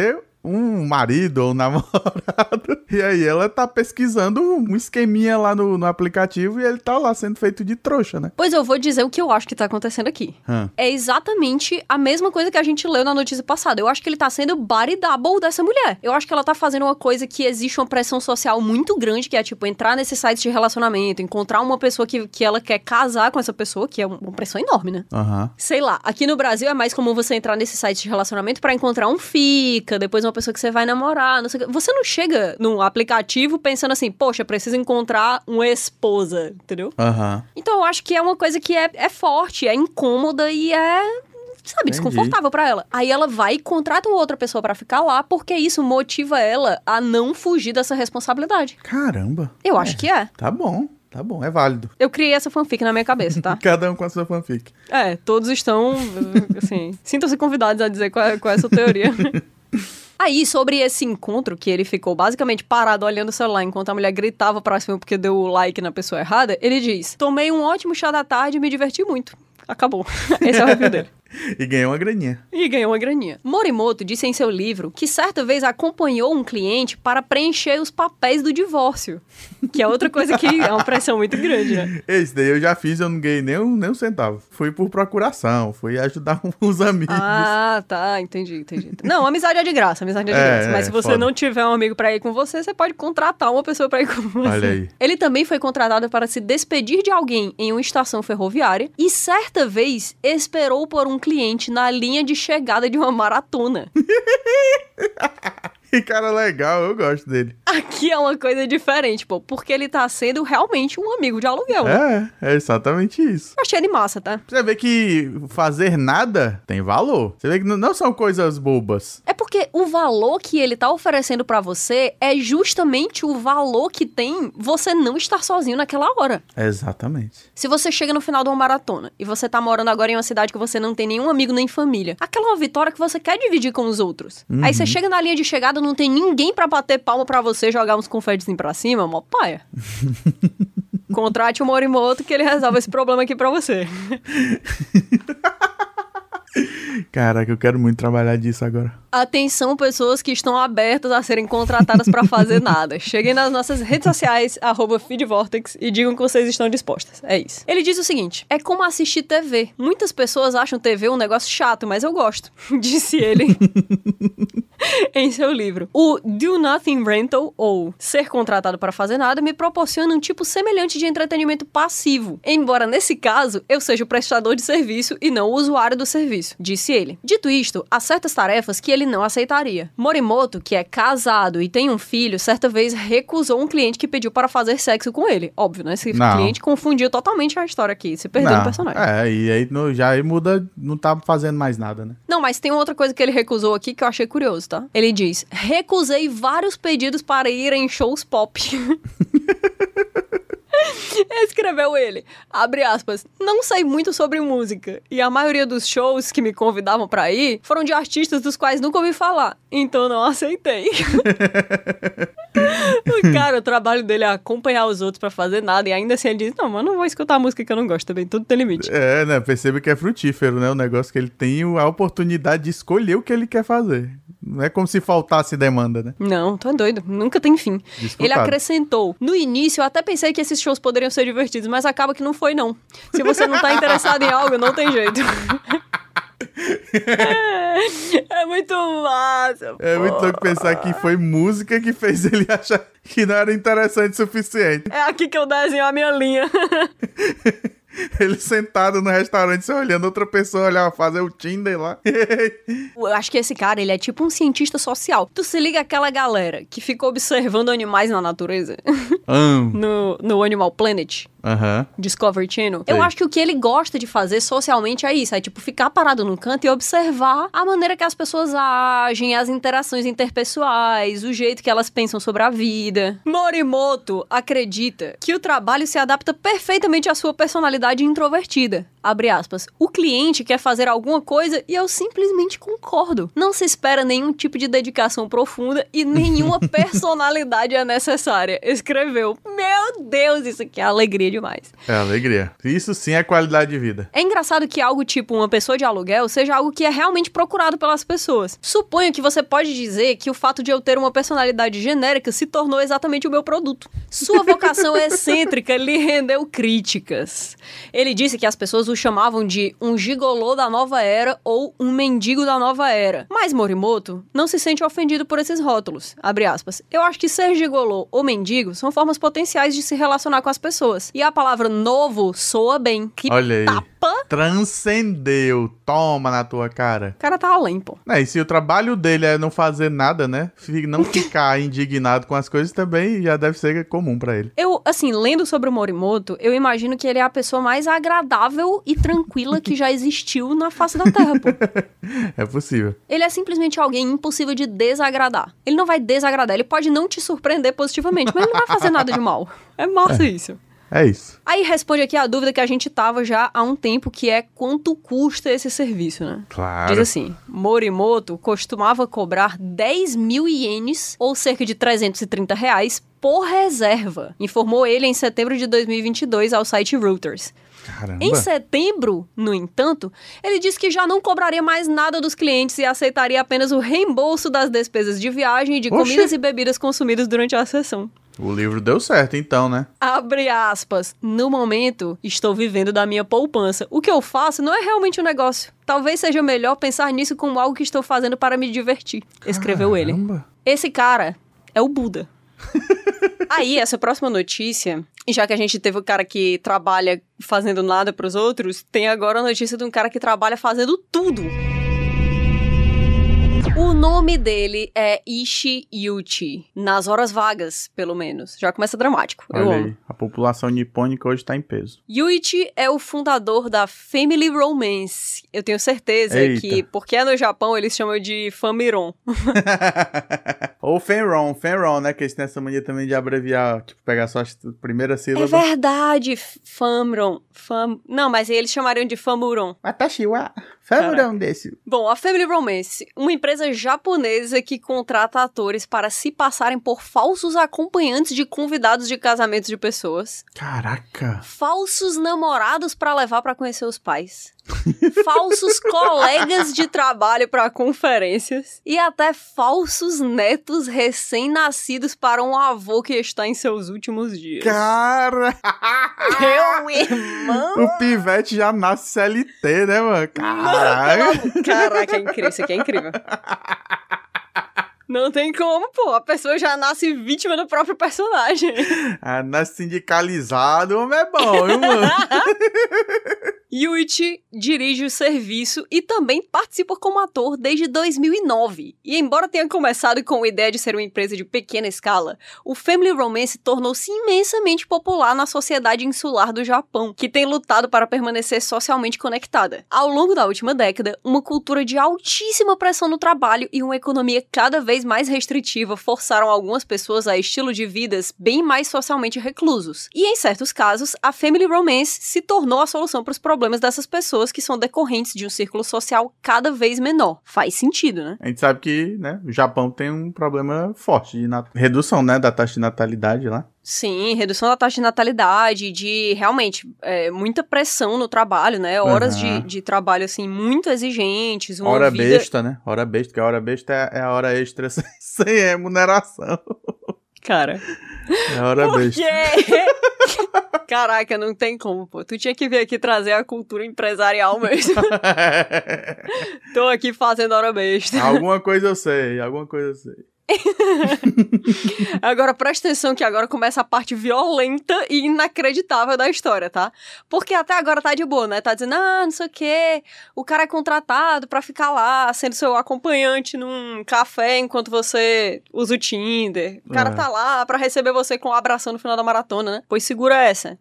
um marido ou um namorado. E aí ela tá pesquisando um esqueminha lá no, no aplicativo e ele tá lá sendo feito de trouxa, né? Pois eu vou dizer o que eu acho que tá acontecendo aqui. Hum. É exatamente a mesma coisa que a gente leu na notícia passada. Eu acho que ele tá sendo body double dessa mulher. Eu acho que ela tá fazendo uma coisa que existe uma pressão social muito grande, que é, tipo, entrar nesses sites de relacionamento, encontrar uma pessoa que, que ela quer casar com essa pessoa, que é uma pressão enorme, né? Aham. Sei lá, aqui no Brasil é mais comum você entrar nesses sites de relacionamento pra encontrar um fica, depois uma pessoa que você vai namorar, não sei o que. Você não chega num aplicativo pensando assim, poxa, preciso encontrar uma esposa, entendeu? Aham. Então eu acho que é uma coisa que é, é forte, é incômoda e é... sabe, Entendi. desconfortável pra ela. Aí ela vai e contrata uma outra pessoa pra ficar lá, porque isso motiva ela a não fugir dessa responsabilidade. Caramba. Eu acho que é. Tá bom, tá bom, é válido. Eu criei essa fanfic na minha cabeça, tá? Cada um com a sua fanfic. É, todos estão, assim, sintam-se convidados a dizer qual é, qual é a sua teoria. Aí, sobre esse encontro, que ele ficou basicamente parado olhando o celular enquanto a mulher gritava pra cima porque deu o like na pessoa errada, ele diz, tomei um ótimo chá da tarde e me diverti muito. Acabou. Esse é o review dele. E ganhou uma graninha. E ganhou uma graninha. Morimoto disse em seu livro que certa vez acompanhou um cliente para preencher os papéis do divórcio. Que é outra coisa que é uma pressão muito grande, né? Esse daí eu já fiz, eu não ganhei nem um, nem um centavo. Fui por procuração, fui ajudar uns amigos. Ah, tá, entendi, entendi. Não, amizade é de graça, amizade é de É, graça. Mas é, se você foda. não tiver um amigo pra ir com você, você pode contratar uma pessoa pra ir com você. Olha aí. Ele também foi contratado para se despedir de alguém em uma estação ferroviária e certa vez esperou por um cliente na linha de chegada de uma maratona. Que cara legal, eu gosto dele. Aqui é uma coisa diferente, pô, porque ele tá sendo realmente um amigo de aluguel. É, é exatamente isso. Eu achei ele massa, tá? Você vê que fazer nada tem valor. Você vê que n- não são coisas bobas. É porque o valor que ele tá oferecendo pra você é justamente o valor que tem você não estar sozinho naquela hora. Exatamente. Se você chega no final de uma maratona e você tá morando agora em uma cidade que você não tem nenhum amigo nem família, aquela é uma vitória que você quer dividir com os outros. Uhum. Aí você chega na linha de chegada, não tem ninguém pra bater palma pra você, jogar uns confetes pra cima, mó paia. Contrate o Morimoto que ele resolve esse problema aqui pra você. Caraca, eu quero muito trabalhar disso agora. Atenção, pessoas que estão abertas a serem contratadas pra fazer nada. Cheguem nas nossas redes sociais, arroba feedvortex, e digam que vocês estão dispostas. É isso. Ele diz o seguinte, é como assistir T V. Muitas pessoas acham T V um negócio chato, mas eu gosto. Disse ele em seu livro. O Do Nothing Rental, ou Ser Contratado para Fazer Nada, me proporciona um tipo semelhante de entretenimento passivo. Embora, nesse caso, eu seja o prestador de serviço e não o usuário do serviço, disse ele. Dito isto, há certas tarefas que ele não aceitaria. Morimoto, que é casado e tem um filho, certa vez recusou um cliente que pediu para fazer sexo com ele. Óbvio, né? Esse Não. cliente confundiu totalmente a história aqui, se perdeu Não, no personagem. É, e aí no- já aí muda, não tá fazendo mais nada, né? Não, mas tem outra coisa que ele recusou aqui que eu achei curioso, tá? Ele diz, recusei vários pedidos para ir em shows pop. Escreveu ele, abre aspas, não sei muito sobre música, e a maioria dos shows que me convidavam pra ir foram de artistas dos quais nunca ouvi falar, então não aceitei. O cara, o trabalho dele é acompanhar os outros pra fazer nada, e ainda assim ele diz, não, mas não vou escutar música que eu não gosto também, tudo tem limite. É, né? Perceba que é frutífero, né? O negócio que ele tem a oportunidade de escolher o que ele quer fazer. Não é como se faltasse demanda, né? Não, tu é doido, nunca tem fim. Disputado. Ele acrescentou, no início eu até pensei que esses shows poderiam ser divertidos, mas acaba que não foi não. Se você não tá interessado em algo, não tem jeito. É, é muito massa. É muito louco pensar que foi música que fez ele achar que não era interessante o suficiente. É aqui que eu desenho a minha linha. Ele sentado no restaurante, só olhando outra pessoa olhar, fazer o Tinder lá. Eu acho que esse cara, ele é tipo um cientista social. Tu se liga aquela galera que ficou observando animais na natureza? Ahn, No, no Animal Planet, Aham. Discovery Channel. Sei. Eu acho que o que ele gosta de fazer socialmente é isso. É tipo ficar parado num canto e observar a maneira que as pessoas agem, as interações interpessoais, o jeito que elas pensam sobre a vida. Morimoto acredita que o trabalho se adapta perfeitamente à sua personalidade introvertida. Abre aspas. O cliente quer fazer alguma coisa e eu simplesmente concordo. Não se espera nenhum tipo de dedicação profunda e nenhuma personalidade é necessária. Escreveu. Me Meu Deus, isso aqui é alegria demais. É alegria. Isso sim é qualidade de vida. É engraçado que algo tipo uma pessoa de aluguel seja algo que é realmente procurado pelas pessoas. Suponho que você pode dizer que o fato de eu ter uma personalidade genérica se tornou exatamente o meu produto. Sua vocação excêntrica lhe rendeu críticas. Ele disse que as pessoas o chamavam de um gigolô da nova era ou um mendigo da nova era. Mas Morimoto não se sente ofendido por esses rótulos. Abre aspas. Eu acho que ser gigolô ou mendigo são formas potenciais de se relacionar com as pessoas. E a palavra novo soa bem. Que Olha aí. tapa. Transcendeu. Toma na tua cara. O cara tá além, pô. É, e se o trabalho dele é não fazer nada, né? Não ficar indignado com as coisas também já deve ser comum pra ele. Eu, assim, lendo sobre o Morimoto, eu imagino que ele é a pessoa mais agradável e tranquila que já existiu na face da Terra, pô. É possível. Ele é simplesmente alguém impossível de desagradar. Ele não vai desagradar, ele pode não te surpreender positivamente, mas ele não vai fazer nada de mal. É massa é. isso. É isso. Aí responde aqui a dúvida que a gente tava já há um tempo, que é quanto custa esse serviço, né? Claro. Diz assim, Morimoto costumava cobrar dez mil ienes, ou cerca de trezentos e trinta reais, por reserva, informou ele em setembro de dois mil e vinte e dois ao site Reuters. Caramba. Em setembro, no entanto, ele disse que já não cobraria mais nada dos clientes e aceitaria apenas o reembolso das despesas de viagem e de Oxi. comidas e bebidas consumidas durante a sessão. O livro deu certo, então, né? Abre aspas. No momento, estou vivendo da minha poupança. O que eu faço não é realmente um negócio. Talvez seja melhor pensar nisso como algo que estou fazendo para me divertir, escreveu Caramba. ele. Esse cara é o Buda. Aí, essa próxima notícia, já que a gente teve o cara que trabalha fazendo nada pros outros, tem agora a notícia de um cara que trabalha fazendo tudo. O nome dele é Ishi Yuichi, nas horas vagas, pelo menos. Já começa dramático, eu Olha amo. aí, a população nipônica hoje tá em peso. Yuichi é o fundador da Family Romance. Eu tenho certeza Eita. que, porque é no Japão, eles chamam de Famiron. Ou Fenron, Fenron, né? Que eles têm essa mania também de abreviar, tipo, pegar só a primeira É sílaba. verdade, Famron. Fam... Não, mas eles chamariam de Famuron. Watashi wa Famurão desse. Bom, a Family Romance, uma empresa japonesa que contrata atores para se passarem por falsos acompanhantes de convidados de casamentos de pessoas. Caraca. Falsos namorados para levar para conhecer os pais. Falsos colegas de trabalho para conferências. E até falsos netos recém-nascidos para um avô que está em seus últimos dias. Cara! Meu irmão! O pivete já nasce C L T, né, mano? Caraca! Caraca, é incrível, isso aqui é incrível. Não tem como, pô. A pessoa já nasce vítima do próprio personagem. Ah, nasce sindicalizado, homem é bom, viu, mano? Yuichi dirige o serviço e também participa como ator desde dois mil e nove. E embora tenha começado com a ideia de ser uma empresa de pequena escala, o Family Romance tornou-se imensamente popular na sociedade insular do Japão, que tem lutado para permanecer socialmente conectada. Ao longo da última década, uma cultura de altíssima pressão no trabalho e uma economia cada vez mais restritiva forçaram algumas pessoas a estilo de vidas bem mais socialmente reclusos. E em certos casos, a Family Romance se tornou a solução para os problemas dessas pessoas que são decorrentes de um círculo social cada vez menor. Faz sentido, né? A gente sabe que, né, o Japão tem um problema forte de nat- redução, né, da taxa de natalidade lá. Sim, redução da taxa de natalidade, de realmente é, muita pressão no trabalho, né? Horas Uhum. de, de trabalho, assim, muito exigentes. Uma Hora vida... besta, né? Hora besta, que a hora besta é, é a hora extra sem, sem remuneração. Cara... É a hora Por besta. quê? Caraca, não tem como, pô. Tu tinha que vir aqui trazer a cultura empresarial mesmo. Tô aqui fazendo hora besta. Alguma coisa eu sei, alguma coisa eu sei. Agora presta atenção que agora começa a parte violenta e inacreditável da história, tá? Porque até agora tá de boa, né? Tá dizendo, ah, não sei o quê, o cara é contratado pra ficar lá sendo seu acompanhante num café enquanto você usa o Tinder. O cara É. tá lá pra receber você com um abração no final da maratona, né? Pois segura essa.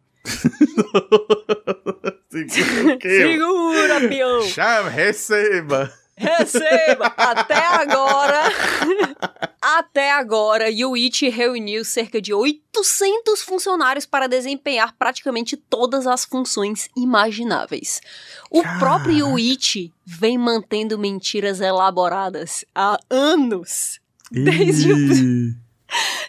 Segura o quê? Segura, peão! Chama, receba. Receba! Até agora, até agora, Yuichi reuniu cerca de oitocentos funcionários para desempenhar praticamente todas as funções imagináveis. O Caraca. próprio Yuichi vem mantendo mentiras elaboradas há anos. Desde o... Ih,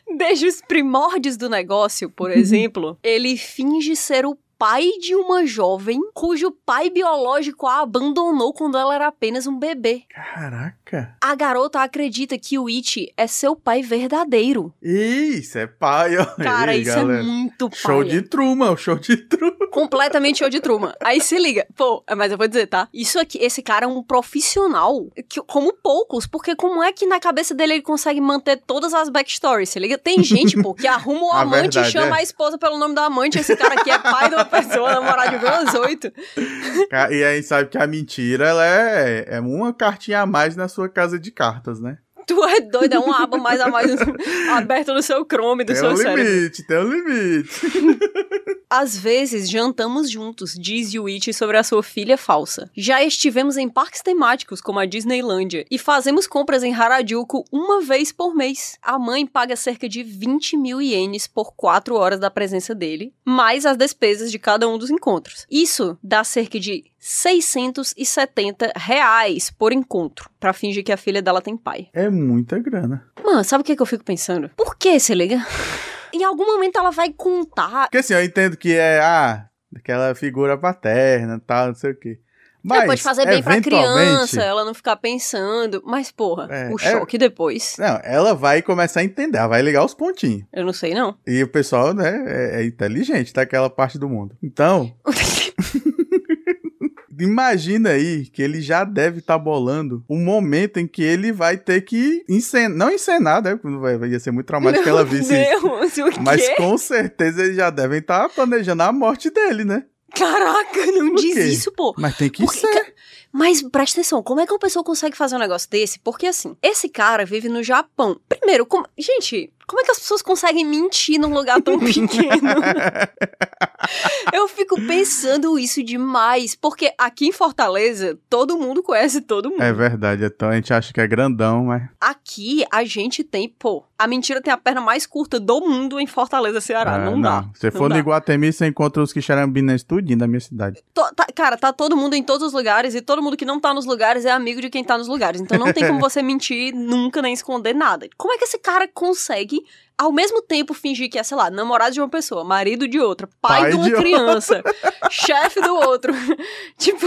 Desde os primórdios do negócio, por exemplo, ele finge ser o pai de uma jovem cujo pai biológico a abandonou quando ela era apenas um bebê. Caraca. A garota acredita que o Ichi é seu pai verdadeiro. Isso é pai, ó. Cara, Ei, isso galera. é muito pai. Show de Truman, show de Truman. Completamente show de Truman. Aí se liga. Pô, mas eu vou dizer, tá? Isso aqui, esse cara é um profissional, que, como poucos, porque como é que na cabeça dele ele consegue manter todas as backstories, se liga? Tem gente, pô, que arruma o A amante verdade, e chama é. a esposa pelo nome do amante, esse cara aqui é pai de uma pessoa, namorado de umas oito. E aí sabe que a mentira, ela é, é uma cartinha a mais na sua casa de cartas, né? Tu é doido, é uma aba mais a mais aberta no seu Chrome, do Tem seu um cérebro. limite, tem um limite. Às vezes, jantamos juntos, diz Yuichi sobre a sua filha falsa. Já estivemos em parques temáticos, como a Disneylândia, e fazemos compras em Harajuku uma vez por mês. A mãe paga cerca de vinte mil ienes por quatro horas da presença dele, mais as despesas de cada um dos encontros. Isso dá cerca de seiscentos e setenta reais por encontro, pra fingir que a filha dela tem pai. É muita grana. Mano, sabe o que, que eu fico pensando? Por que, se liga? Em algum momento ela vai contar... Porque assim, eu entendo que é, ah, aquela figura paterna e tal, não sei o quê. Mas, Ela pode fazer bem pra eventualmente, criança, ela não ficar pensando. Mas, porra, É, o é- choque depois. Não, ela vai começar a entender, ela vai ligar os pontinhos. Eu não sei, não. E o pessoal, né, é, é inteligente daquela parte do mundo. Então, imagina aí que ele já deve estar bolando o momento em que ele vai ter que encenar, não encenar, né, porque vai, vai ia ser muito traumático que ela visse isso. Deus, o quê? Mas com certeza eles já devem estar planejando a morte dele, né? Caraca, não Por diz quê? isso, pô. Mas tem que Porque, ser. ca- Mas presta atenção, como é que uma pessoa consegue fazer um negócio desse? Porque assim, esse cara vive no Japão. Primeiro, como... gente, como é que as pessoas conseguem mentir num lugar tão pequeno? Eu fico pensando isso demais, porque aqui em Fortaleza, todo mundo conhece todo mundo. É verdade, então a gente acha que é grandão, mas... Aqui, a gente tem, pô, a mentira tem a perna mais curta do mundo em Fortaleza, Ceará. É, não, dá. Se não for no dá. Iguatemi, você encontra os quixarambinenses tudinho da minha cidade. To- tá- cara, tá todo mundo em todos os lugares e todo mundo que não tá nos lugares é amigo de quem tá nos lugares. Então não tem como você mentir nunca nem esconder nada. Como é que esse cara consegue, ao mesmo tempo, fingir que é, sei lá, namorado de uma pessoa, marido de outra, pai, Pai de uma de criança, chefe do outro? Tipo,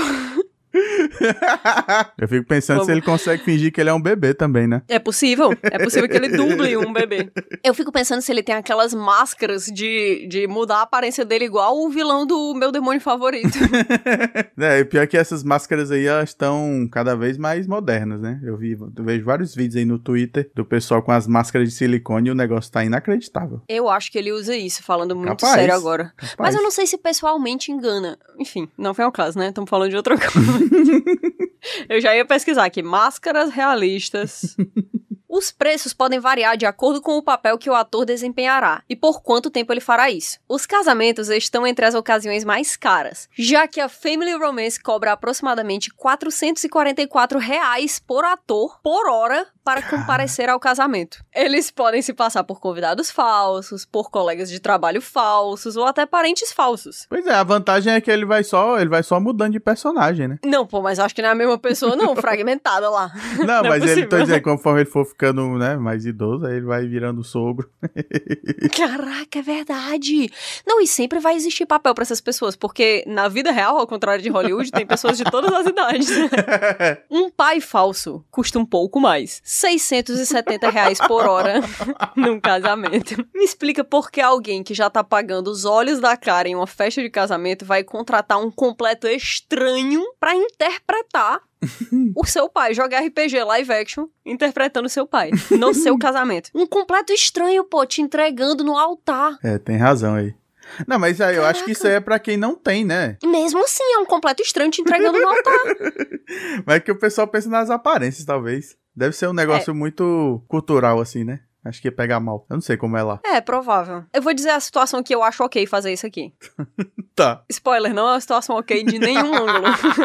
Eu fico pensando Vamos. se ele consegue fingir que ele é um bebê também, né? é possível. É possível que ele duble um bebê. Eu fico pensando se ele tem aquelas máscaras de, de mudar a aparência dele igual o vilão do meu demônio favorito. É, e pior que essas máscaras aí, elas estão cada vez mais modernas, né? Eu, vi, eu vejo vários vídeos aí no Twitter do pessoal com as máscaras de silicone e o negócio tá inacreditável. Eu acho que ele usa isso, falando muito Capaz, sério agora. capaz. Mas eu não sei se pessoalmente engana. Enfim, não foi o caso, né? Estamos falando de outra coisa. Eu já ia pesquisar aqui. Máscaras realistas. Os preços podem variar de acordo com o papel que o ator desempenhará e por quanto tempo ele fará isso. Os casamentos estão entre as ocasiões mais caras, já que a Family Romance cobra aproximadamente quatrocentos e quarenta e quatro reais por ator por hora para comparecer ao casamento. Eles podem se passar por convidados falsos, por colegas de trabalho falsos ou até parentes falsos. Pois é, a vantagem é que ele vai só, ele vai só mudando de personagem, né? Não, pô, mas acho que não é a mesma pessoa não, fragmentada lá. Não, é mas ele, possível. tô dizendo, conforme ele for ficando, né, mais idoso, aí ele vai virando sogro. Caraca, é verdade. Não, e sempre vai existir papel pra essas pessoas, porque na vida real, ao contrário de Hollywood, tem pessoas de todas as idades. Um pai falso custa um pouco mais. seiscentos e setenta reais por hora num casamento. Me explica por que alguém que já tá pagando os olhos da cara em uma festa de casamento vai contratar um completo estranho pra interpretar o seu pai, jogar R P G live action interpretando o seu pai no seu casamento. Um completo estranho, pô, te entregando no altar. É, tem razão aí. Não, mas aí eu acho que isso aí é pra quem não tem, né? Mesmo assim, é um completo estranho te entregando no altar. Mas é que o pessoal pensa nas aparências, talvez. Deve ser um negócio muito cultural, assim, né? Acho que ia pegar mal. Eu não sei como é lá. É, provável. Eu vou dizer a situação que eu acho ok fazer isso aqui. Tá. Spoiler, não é uma situação ok de nenhum ângulo.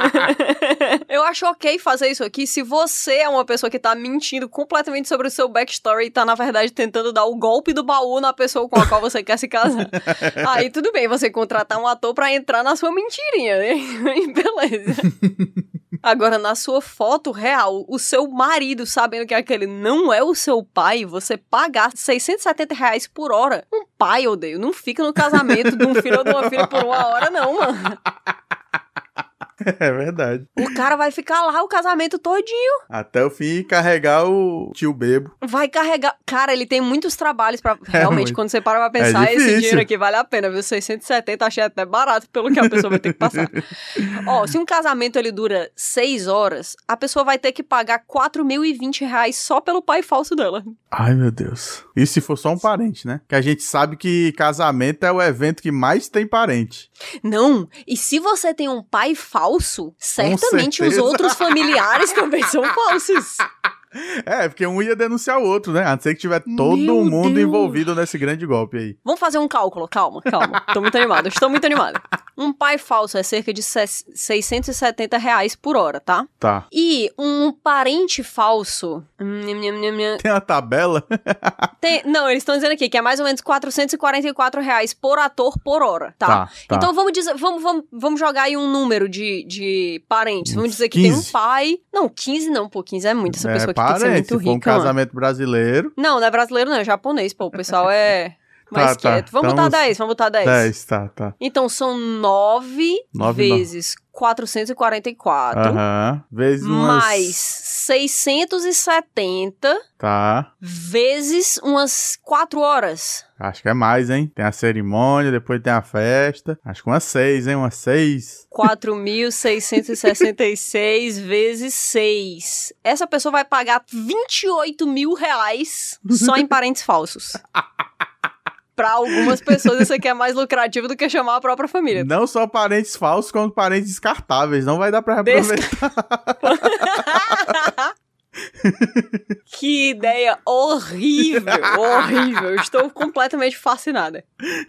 Eu acho ok fazer isso aqui se você é uma pessoa que tá mentindo completamente sobre o seu backstory e tá, na verdade, tentando dar o golpe do baú na pessoa com a qual você quer se casar. Aí tudo bem você contratar um ator pra entrar na sua mentirinha, né? Beleza. Agora, na sua foto real, o seu marido, sabendo que aquele não é o seu pai, você pagar seiscentos e setenta reais por hora. Um pai, eu odeio, não fica no casamento de um filho ou de uma filha por uma hora, não, mano. É verdade. O cara vai ficar lá o casamento todinho. Até o fim carregar o tio bebo. Vai carregar... Cara, ele tem muitos trabalhos pra... Realmente, muito. quando você para pra pensar, É esse difícil. dinheiro aqui vale a pena, viu? seiscentos e setenta, achei até barato pelo que a pessoa vai ter que passar. Ó, se um casamento ele dura seis horas, a pessoa vai ter que pagar quatro mil e vinte reais só pelo pai falso dela. Ai, meu Deus. E se for só um parente, né? Que a gente sabe que casamento é o evento que mais tem parente. Não, e se você tem um pai falso, certamente os certeza. outros familiares também são falsos. É, porque um ia denunciar o outro, né? A não ser que tiver todo Meu mundo Deus. envolvido nesse grande golpe aí. Vamos fazer um cálculo, calma, calma. Tô muito animada, estou muito animada. Um pai falso é cerca de se- seiscentos e setenta reais por hora, tá? Tá. E um parente falso... hum, nham, nham, nham, nham, Tem uma tabela? tem- não, eles estão dizendo aqui que é mais ou menos quatrocentos e quarenta e quatro reais por ator por hora, tá? Tá, tá. Então vamos dizer, vamos, vamos, vamos jogar aí um número de, de parentes. Vamos dizer que tem um quinze. pai... Não, quinze não, pô, quinze é muito. Essa É, pessoa aqui tem que ser parente. muito Se for um rica, mano. casamento brasileiro. Não, não é brasileiro não, é japonês, pô. O pessoal é mais Tá, tá. quieto. Vamos Então, botar dez, vamos botar dez. dez, tá, tá. Então são nove Nove, vezes quatrocentos e quarenta e quatro. Aham. Vezes umas... Mais seiscentos e setenta Tá. vezes umas quatro horas. Acho que é mais, hein? Tem a cerimônia, depois tem a festa. Acho que umas seis, hein? Umas seis. quatro mil seiscentos e sessenta e seis vezes seis. Essa pessoa vai pagar vinte e oito mil reais só em parentes falsos. Pra algumas pessoas isso aqui é mais lucrativo do que chamar a própria família. Não só parentes falsos, como parentes descartáveis. Não vai dar pra reaproveitar. Que ideia horrível, horrível. Estou completamente fascinada.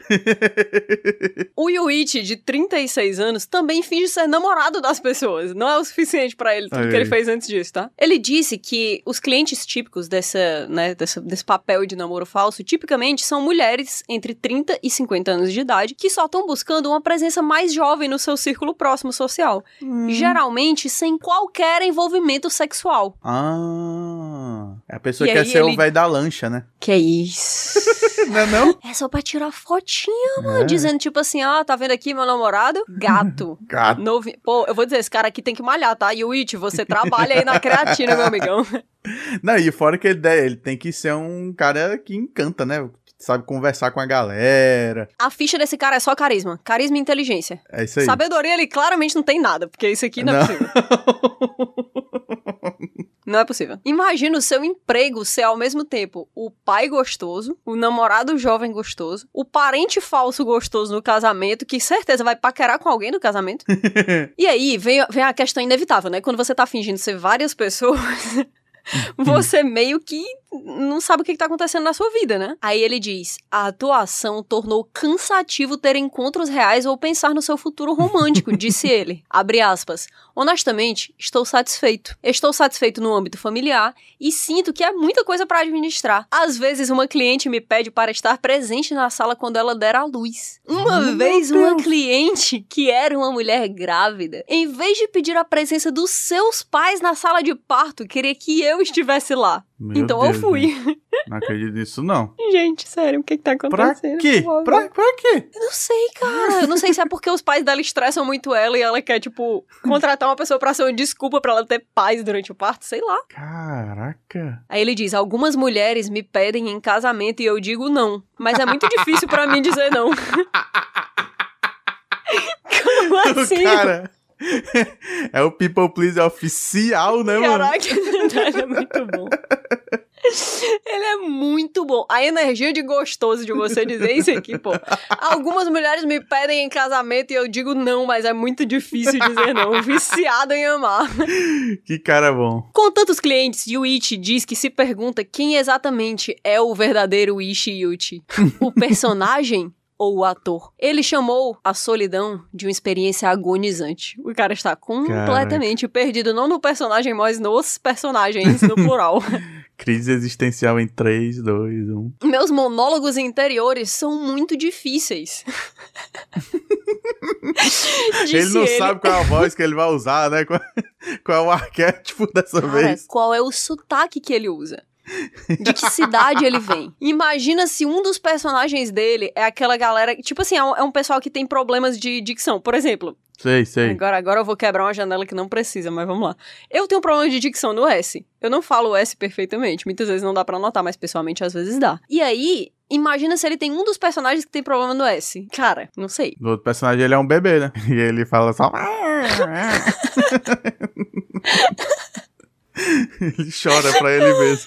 O Yuichi, de trinta e seis anos, também finge ser namorado das pessoas. Não é o suficiente pra ele, tudo Aí. que ele fez antes disso, tá? Ele disse que os clientes típicos dessa, né, dessa, desse papel de namoro falso, tipicamente são mulheres entre trinta e cinquenta anos de idade que só estão buscando uma presença mais jovem no seu círculo próximo social. Hum. Geralmente sem qualquer envolvimento sexual. Ah, é a pessoa E que quer aí ser o ele- velho da lancha, né? Que é isso? Não é não? É só pra tirar fotinha, mano. É. Dizendo tipo assim, ah, tá vendo aqui meu namorado? Gato. Gato. Novi... Pô, eu vou dizer, esse cara aqui tem que malhar, tá? Yuichi, você trabalha aí na creatina, meu amigão. Não, e fora que ele, ele tem que ser um cara que encanta, né? Sabe conversar com a galera. A ficha desse cara é só carisma. Carisma e inteligência. É isso aí. Sabedoria, ele claramente não tem nada, porque isso aqui não é Não. possível. Não é possível. Imagina o seu emprego ser ao mesmo tempo o pai gostoso, o namorado jovem gostoso, o parente falso gostoso no casamento, que certeza vai paquerar com alguém no casamento. E aí vem, vem a questão inevitável, né? Quando você tá fingindo ser várias pessoas, você meio que não sabe o que, que tá acontecendo na sua vida, né? Aí ele diz, a atuação tornou cansativo ter encontros reais ou pensar no seu futuro romântico, disse ele. Abre aspas. Honestamente, estou satisfeito. Estou satisfeito no âmbito familiar e sinto que é muita coisa pra administrar. Às vezes, uma cliente me pede para estar presente na sala quando ela der à luz. Uma Meu vez, uma Deus. cliente, que era uma mulher grávida, em vez de pedir a presença dos seus pais na sala de parto, queria que eu estivesse lá. Meu Então Deus, eu fui. gente. Não acredito nisso, não. Gente, sério, o que que tá Pra acontecendo? quê? Por favor. Pra, pra quê? Eu não sei, cara. Eu não sei se é porque os pais dela estressam muito ela e ela quer, tipo, contratar uma pessoa pra ser uma desculpa pra ela ter paz durante o parto, sei lá. Caraca. Aí ele diz, algumas mulheres me pedem em casamento e eu digo não. Mas é muito difícil pra mim dizer não. Como assim? Cara, é o People Please oficial, né, mano? Caraca, ele é muito bom. Ele é muito bom. A energia de gostoso de você dizer isso aqui, pô. Algumas mulheres me pedem em casamento e eu digo não, mas é muito difícil dizer não. Viciado em amar. Que cara bom. Com tantos clientes, Yuichi diz que se pergunta quem exatamente é o verdadeiro Ishi Yuichi. O personagem ou o ator? Ele chamou a solidão de uma experiência agonizante. O cara está completamente perdido, não no personagem, mas nos personagens, no plural. Crise existencial em três, dois, um. Meus monólogos interiores são muito difíceis. Ele não ele. sabe qual é a voz que ele vai usar, né? Qual, qual é o arquétipo dessa Cara, vez. Qual é o sotaque que ele usa? De que cidade ele vem? Imagina se um dos personagens dele é aquela galera... Tipo assim, é um, é um pessoal que tem problemas de dicção. Por exemplo... Sei, sei. Agora, agora eu vou quebrar uma janela que não precisa, mas vamos lá. Eu tenho um problema de dicção no S. Eu não falo o S perfeitamente. Muitas vezes não dá pra notar, mas pessoalmente às vezes dá. E aí... Imagina se ele tem um dos personagens que tem problema no S. Cara, não sei. O outro personagem, ele é um bebê, né? E ele fala só... Ele chora pra ele mesmo.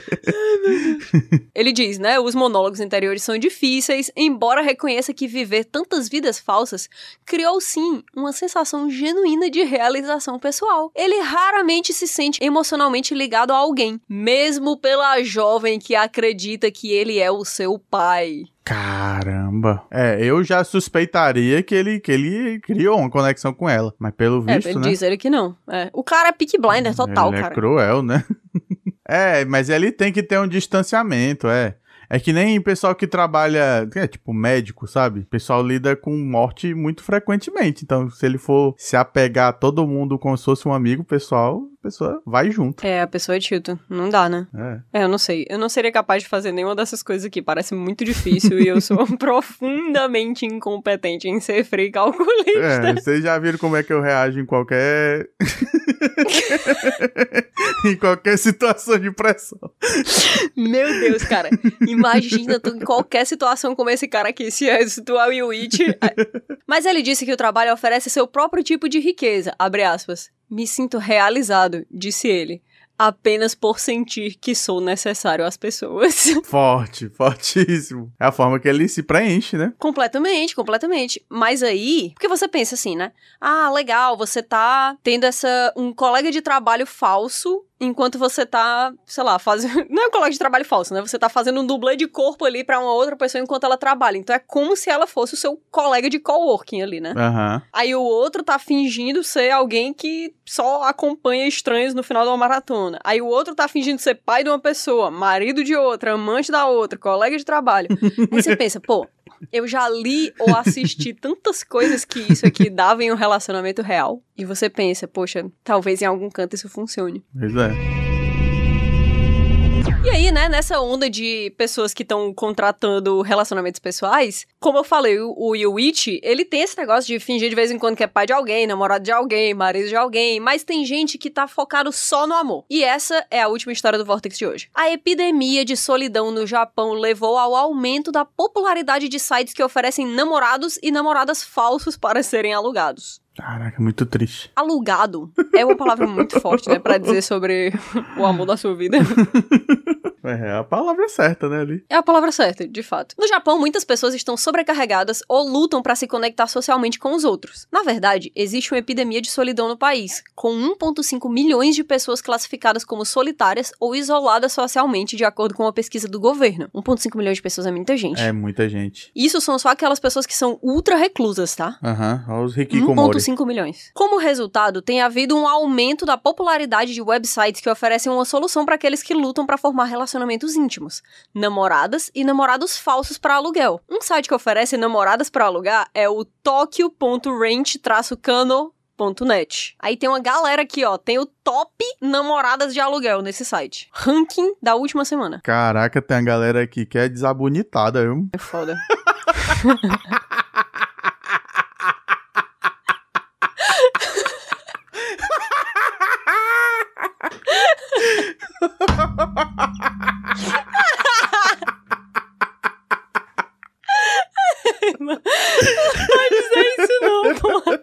Ele diz, né? Os monólogos interiores são difíceis, embora reconheça que viver tantas vidas falsas criou, sim, uma sensação genuína de realização pessoal. Ele raramente se sente emocionalmente ligado a alguém, mesmo pela jovem que acredita que ele é o seu pai. Caramba. É, eu já suspeitaria que ele, que ele criou uma conexão com ela. Mas pelo visto, é, ele né? diz ele que não. É. O cara é Peaky Blinders total, ele cara. É cruel, né? É, mas ele tem que ter um distanciamento, é. É que nem pessoal que trabalha, é tipo médico, sabe? O pessoal lida com morte muito frequentemente. Então, se ele for se apegar a todo mundo como se fosse um amigo, pessoal, a pessoa vai junto. É, a pessoa é tilta. Não dá, né? É. É, eu não sei. Eu não seria capaz de fazer nenhuma dessas coisas aqui. Parece muito difícil e eu sou profundamente incompetente em ser free calculista. É, vocês já viram como é que eu reajo em qualquer... em qualquer situação de pressão. Meu Deus, cara. Imagina tu em qualquer situação como esse cara aqui, se é se tu é o Yuichi. Mas ele disse que o trabalho oferece seu próprio tipo de riqueza, abre aspas. Me sinto realizado, disse ele, apenas por sentir que sou necessário às pessoas. Forte, fortíssimo. É a forma que ele se preenche, né? Completamente, completamente. Mas aí, porque você pensa assim, né? Ah, legal, você tá tendo essa um colega de trabalho falso enquanto você tá, sei lá, fazendo... Não é um colega de trabalho falso, né? Você tá fazendo um dublê de corpo ali pra uma outra pessoa enquanto ela trabalha. Então é como se ela fosse o seu colega de coworking ali, né? Aham. Uhum. Aí o outro tá fingindo ser alguém que só acompanha estranhos no final de uma maratona. Aí o outro tá fingindo ser pai de uma pessoa, marido de outra, amante da outra, colega de trabalho. Aí você pensa, pô, eu já li ou assisti tantas coisas que isso aqui dava em um relacionamento real. E você pensa, poxa, talvez em algum canto isso funcione. Pois é. E aí, né, nessa onda de pessoas que estão contratando relacionamentos pessoais, como eu falei, o, o Yuichi, ele tem esse negócio de fingir de vez em quando que é pai de alguém, namorado de alguém, marido de alguém, mas tem gente que tá focado só no amor. E essa é a última história do Vortex de hoje. A epidemia de solidão no Japão levou ao aumento da popularidade de sites que oferecem namorados e namoradas falsos para serem alugados. Caraca, muito triste. Alugado é uma palavra muito forte, né, pra dizer sobre o amor da sua vida. É a palavra certa, né, ali. É a palavra certa, de fato. No Japão, muitas pessoas estão sobrecarregadas ou lutam pra se conectar socialmente com os outros. Na verdade, existe uma epidemia de solidão no país, com um vírgula cinco milhões de pessoas classificadas como solitárias ou isoladas socialmente, de acordo com uma pesquisa do governo. um vírgula cinco milhões de pessoas é muita gente. É muita gente. Isso são só aquelas pessoas que são ultra reclusas, tá? Aham, uhum. Olha os riquikomori. um vírgula cinco milhões. Como resultado, tem havido um aumento da popularidade de websites que oferecem uma solução para aqueles que lutam para formar relacionamentos íntimos, namoradas e namorados falsos para aluguel. Um site que oferece namoradas para alugar é o tokyo ponto rent traço kano ponto net. Aí tem uma galera aqui, ó, tem o top namoradas de aluguel nesse site. Ranking da última semana. Caraca, tem uma galera aqui que é desabonitada, viu? É foda. Não pode dizer isso não, porra.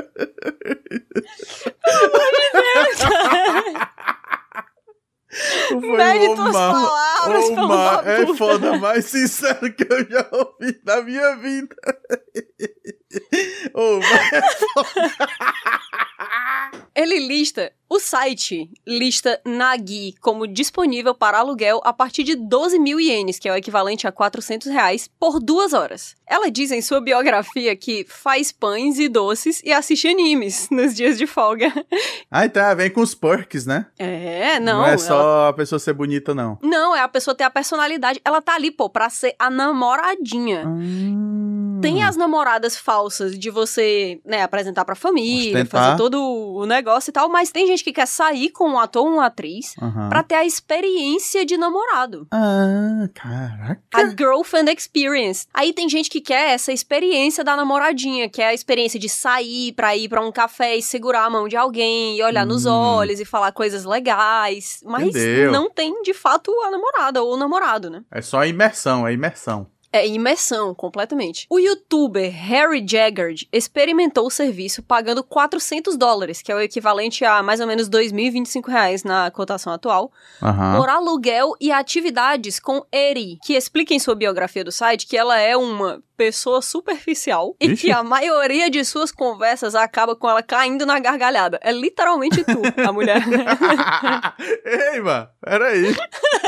Pelo amor de Deus. Mede tuas palavras, o mar é foda mais sincero que eu já ouvi na minha vida. O mar é foda. Ele lista... O site lista Nagi como disponível para aluguel a partir de doze mil ienes, que é o equivalente a quatrocentos reais, por duas horas. Ela diz em sua biografia que faz pães e doces e assiste animes nos dias de folga. Ah, tá, vem com os perks, né? É, não. Não é só ela... a pessoa ser bonita, não. Não, é a pessoa ter a personalidade. Ela tá ali, pô, pra ser a namoradinha. Hum... Tem as namoradas falsas de você, né, apresentar pra família, Ostentar. fazer todo o negócio e tal, mas tem gente que quer sair com um ator ou uma atriz Uhum. pra ter a experiência de namorado. Ah, caraca. A girlfriend experience. Aí tem gente que quer essa experiência da namoradinha, que é a experiência de sair pra ir pra um café e segurar a mão de alguém, e olhar hum. nos olhos e falar coisas legais. Mas Entendeu. Não tem, de fato, a namorada ou o namorado, né? É só imersão, é imersão. É imersão, completamente. O youtuber Harry Jaggard experimentou o serviço pagando quatrocentos dólares, que é o equivalente a mais ou menos dois mil e vinte e cinco reais na cotação atual, uhum. por aluguel e atividades com Eri, que explica em sua biografia do site que ela é uma pessoa superficial e Ixi. que a maioria de suas conversas acaba com ela caindo na gargalhada. É literalmente tu, a mulher. Ei, mano, peraí.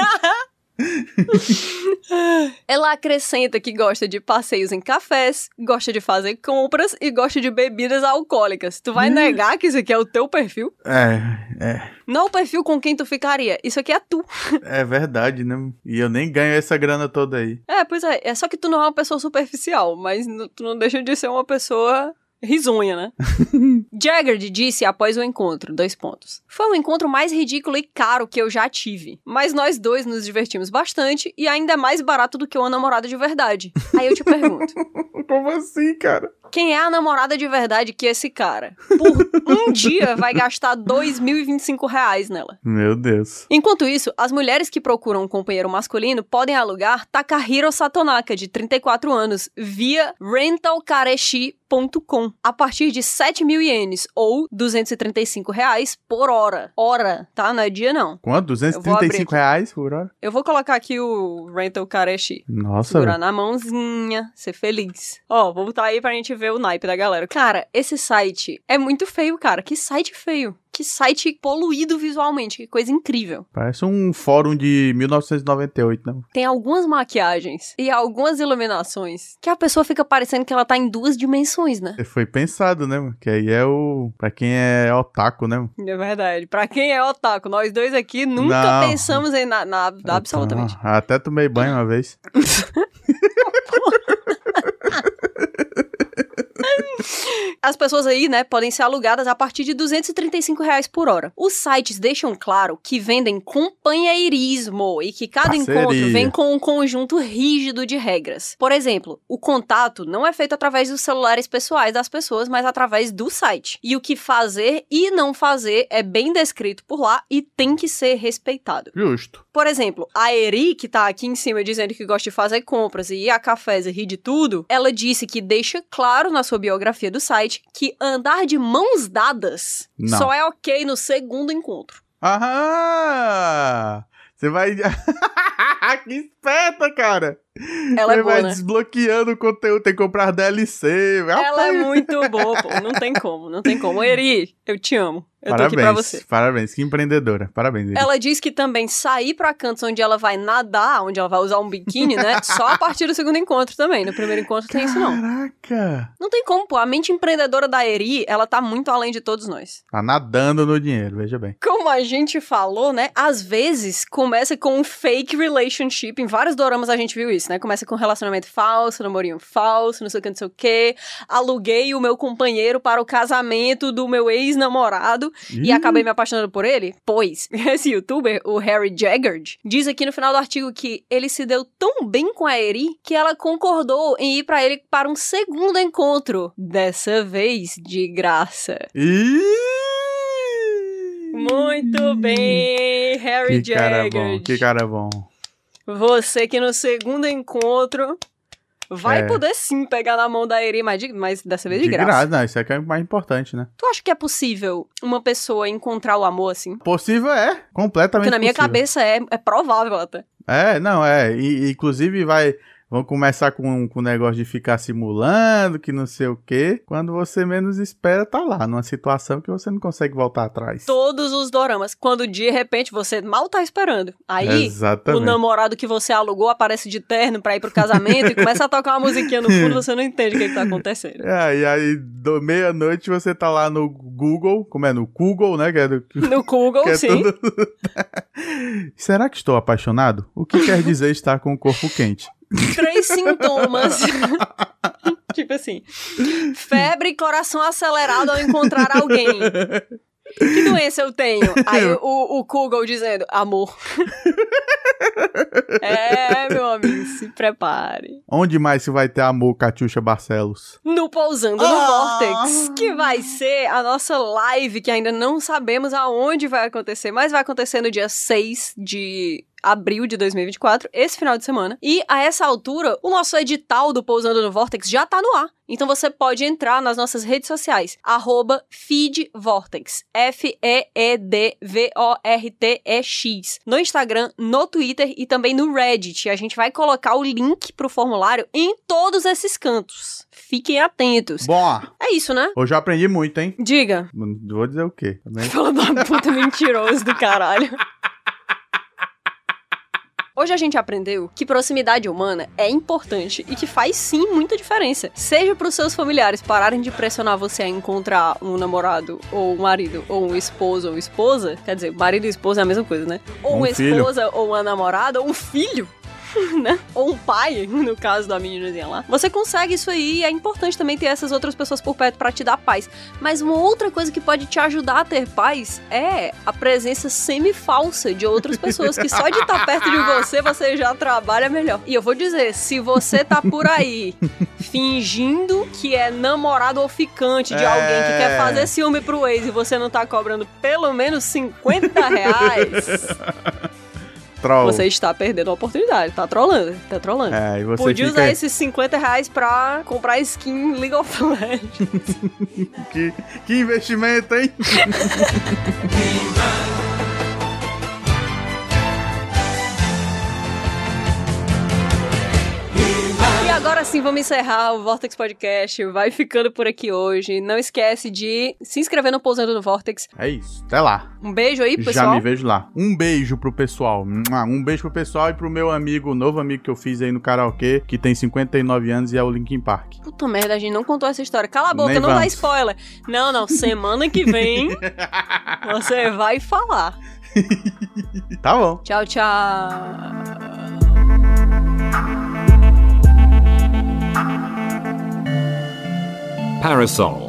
Ela acrescenta que gosta de passeios em cafés, gosta de fazer compras e gosta de bebidas alcoólicas. Tu vai hum. negar que isso aqui é o teu perfil? É, é. Não é o perfil com quem tu ficaria. Isso aqui é tu. É verdade, né? E eu nem ganho essa grana toda aí. É, pois é. É só que tu não é uma pessoa superficial, mas tu não deixa de ser uma pessoa... risonha, né? Jaggard disse após o encontro, dois pontos. Foi o encontro mais ridículo e caro que eu já tive. Mas nós dois nos divertimos bastante e ainda é mais barato do que uma namorada de verdade. Aí eu te pergunto. Como assim, cara? Quem é a namorada de verdade que esse cara, por um dia, vai gastar dois mil e vinte e cinco reais nela? Meu Deus. Enquanto isso, as mulheres que procuram um companheiro masculino podem alugar Takahiro Satonaka, de trinta e quatro anos, via rental kareshi ponto com, a partir de sete mil ienes, ou duzentos e trinta e cinco reais por hora. Hora, tá? Não é dia, não. Quanto? duzentos e trinta e cinco reais por hora? Eu vou colocar aqui o rental kareshi. Nossa, segurar véio. na mãozinha, ser feliz. Ó, vou botar aí pra gente ver o naipe da galera. Cara, esse site é muito feio, cara. Que site feio. Que site poluído visualmente. Que coisa incrível. Parece um fórum de mil novecentos e noventa e oito, não? Tem algumas maquiagens e algumas iluminações que a pessoa fica parecendo que ela tá em duas dimensões, né? Foi pensado, né, mano? Que aí é o... pra quem é otaku, né, mano? É verdade. Pra quem é otaku, nós dois aqui nunca não. pensamos em nada, na, na, absolutamente. Não. Até tomei banho uma vez. As pessoas aí, né, podem ser alugadas a partir de duzentos e trinta e cinco reais por hora. Os sites deixam claro que vendem companheirismo e que cada Parceria. encontro vem com um conjunto rígido de regras. Por exemplo, o contato não é feito através dos celulares pessoais das pessoas, mas através do site. E o que fazer e não fazer é bem descrito por lá e tem que ser respeitado. Justo. Por exemplo, a Eri, que tá aqui em cima dizendo que gosta de fazer compras e ir a cafés e rir de tudo, ela disse que deixa claro na sua biografia do site que andar de mãos dadas não. só é ok no segundo encontro. Aham! Você vai... que esperta, cara! Ela Você é boa, vai né? desbloqueando o conteúdo, tem que comprar D L C. Ela é muito boa, pô. Não tem como, não tem como. Eri, eu te amo. Eu parabéns, tô aqui pra você. Parabéns, que empreendedora. Parabéns, Eri. Ela diz que também sair pra cantos onde ela vai nadar, onde ela vai usar um biquíni, né? Só a partir do segundo encontro também. No primeiro encontro tem isso, não. Caraca! Não tem como, pô. A mente empreendedora da Eri, ela tá muito além de todos nós. Tá nadando no dinheiro, veja bem. Como a gente falou, né? Às vezes começa com um fake relationship. Em vários doramas a gente viu isso, né? Começa com um relacionamento falso, namorinho falso, não sei o que, não sei o que. Aluguei o meu companheiro para o casamento do meu ex-namorado e acabei me apaixonando por ele? Pois, esse youtuber, o Harry Jaggard, diz aqui no final do artigo que ele se deu tão bem com a Eri que ela concordou em ir pra ele para um segundo encontro. Dessa vez, de graça. Ih! Muito bem, Harry que cara Jaggard. bom, que cara bom. Você que no segundo encontro vai É. poder sim pegar na mão da Eri, mas, de- mas dessa vez de, De graça. graça, não, isso aqui é o mais importante, né? Tu acha que é possível uma pessoa encontrar o amor assim? Possível é, completamente Porque na minha possível. cabeça é, é provável até. É, não, é, e, inclusive vai, Vão começar com o negócio de ficar simulando, que não sei o quê. Quando você menos espera, tá lá, numa situação que você não consegue voltar atrás. Todos os doramas, quando de repente você mal tá esperando. Aí, Exatamente. O namorado que você alugou aparece de terno pra ir pro casamento e começa a tocar uma musiquinha no fundo, você não entende o que, que tá acontecendo. É, e aí, do meia-noite, você tá lá no Google, como é? No Google, né? Que é do, no Google, que é sim. Tudo... Será que estou apaixonado? O que quer dizer estar com o corpo quente? Três sintomas. Tipo assim, febre e coração acelerado ao encontrar alguém. Que doença eu tenho? Aí o, o Google dizendo, amor. É, meu amigo, se prepare. Onde mais se vai ter amor, Catiuxa Barcelos? No Pousando no Ah! Vortex, que vai ser a nossa live, que ainda não sabemos aonde vai acontecer, mas vai acontecer no dia seis de abril de dois mil e vinte e quatro, esse final de semana. E a essa altura, o nosso edital do Pousando no Vortex já tá no ar. Então você pode entrar nas nossas redes sociais, arroba feedvortex, F E E D V O R T E X, no Instagram, no Twitter e também no Reddit. A gente vai colocar o link pro formulário em todos esses cantos. Fiquem atentos. Bom, é isso, né? Hoje eu aprendi muito, hein? Diga. Não vou dizer o quê. Também. Fala da puta mentiroso do caralho. Hoje a gente aprendeu que proximidade humana é importante e que faz sim muita diferença. Seja para os seus familiares pararem de pressionar você a encontrar um namorado, ou um marido, ou um esposo ou esposa. Quer dizer, marido e esposa é a mesma coisa, né? Ou um uma filho. esposa, ou uma namorada, ou um filho. Né? Ou um pai, no caso da meninazinha lá. Você consegue isso aí e é importante também ter essas outras pessoas por perto pra te dar paz. Mas uma outra coisa que pode te ajudar a ter paz é a presença semi-falsa de outras pessoas que só de estar perto de você, você já trabalha melhor. E eu vou dizer, se você tá por aí fingindo que é namorado ou ficante de é... alguém que quer fazer ciúme pro ex e você não tá cobrando pelo menos cinquenta reais... Troll. Você está perdendo a oportunidade, tá trolando, tá trolando. É, e você Podia fica... usar esses cinquenta reais pra comprar skin League of Legends. que, que investimento, hein? E agora sim, vamos encerrar o Vortex Podcast. Vai ficando por aqui hoje. Não esquece de se inscrever no Pousando no Vortex. É isso. Até lá. Um beijo aí pro pessoal. Já me vejo lá. Um beijo pro pessoal. Um beijo pro pessoal e pro meu amigo, novo amigo que eu fiz aí no karaokê, que tem cinquenta e nove anos e é o Linkin Park. Puta merda, a gente não contou essa história. Cala a boca, Nem não vamos. dá spoiler. Não, não. Semana que vem você vai falar. Tá bom. Tchau, tchau. Parasol.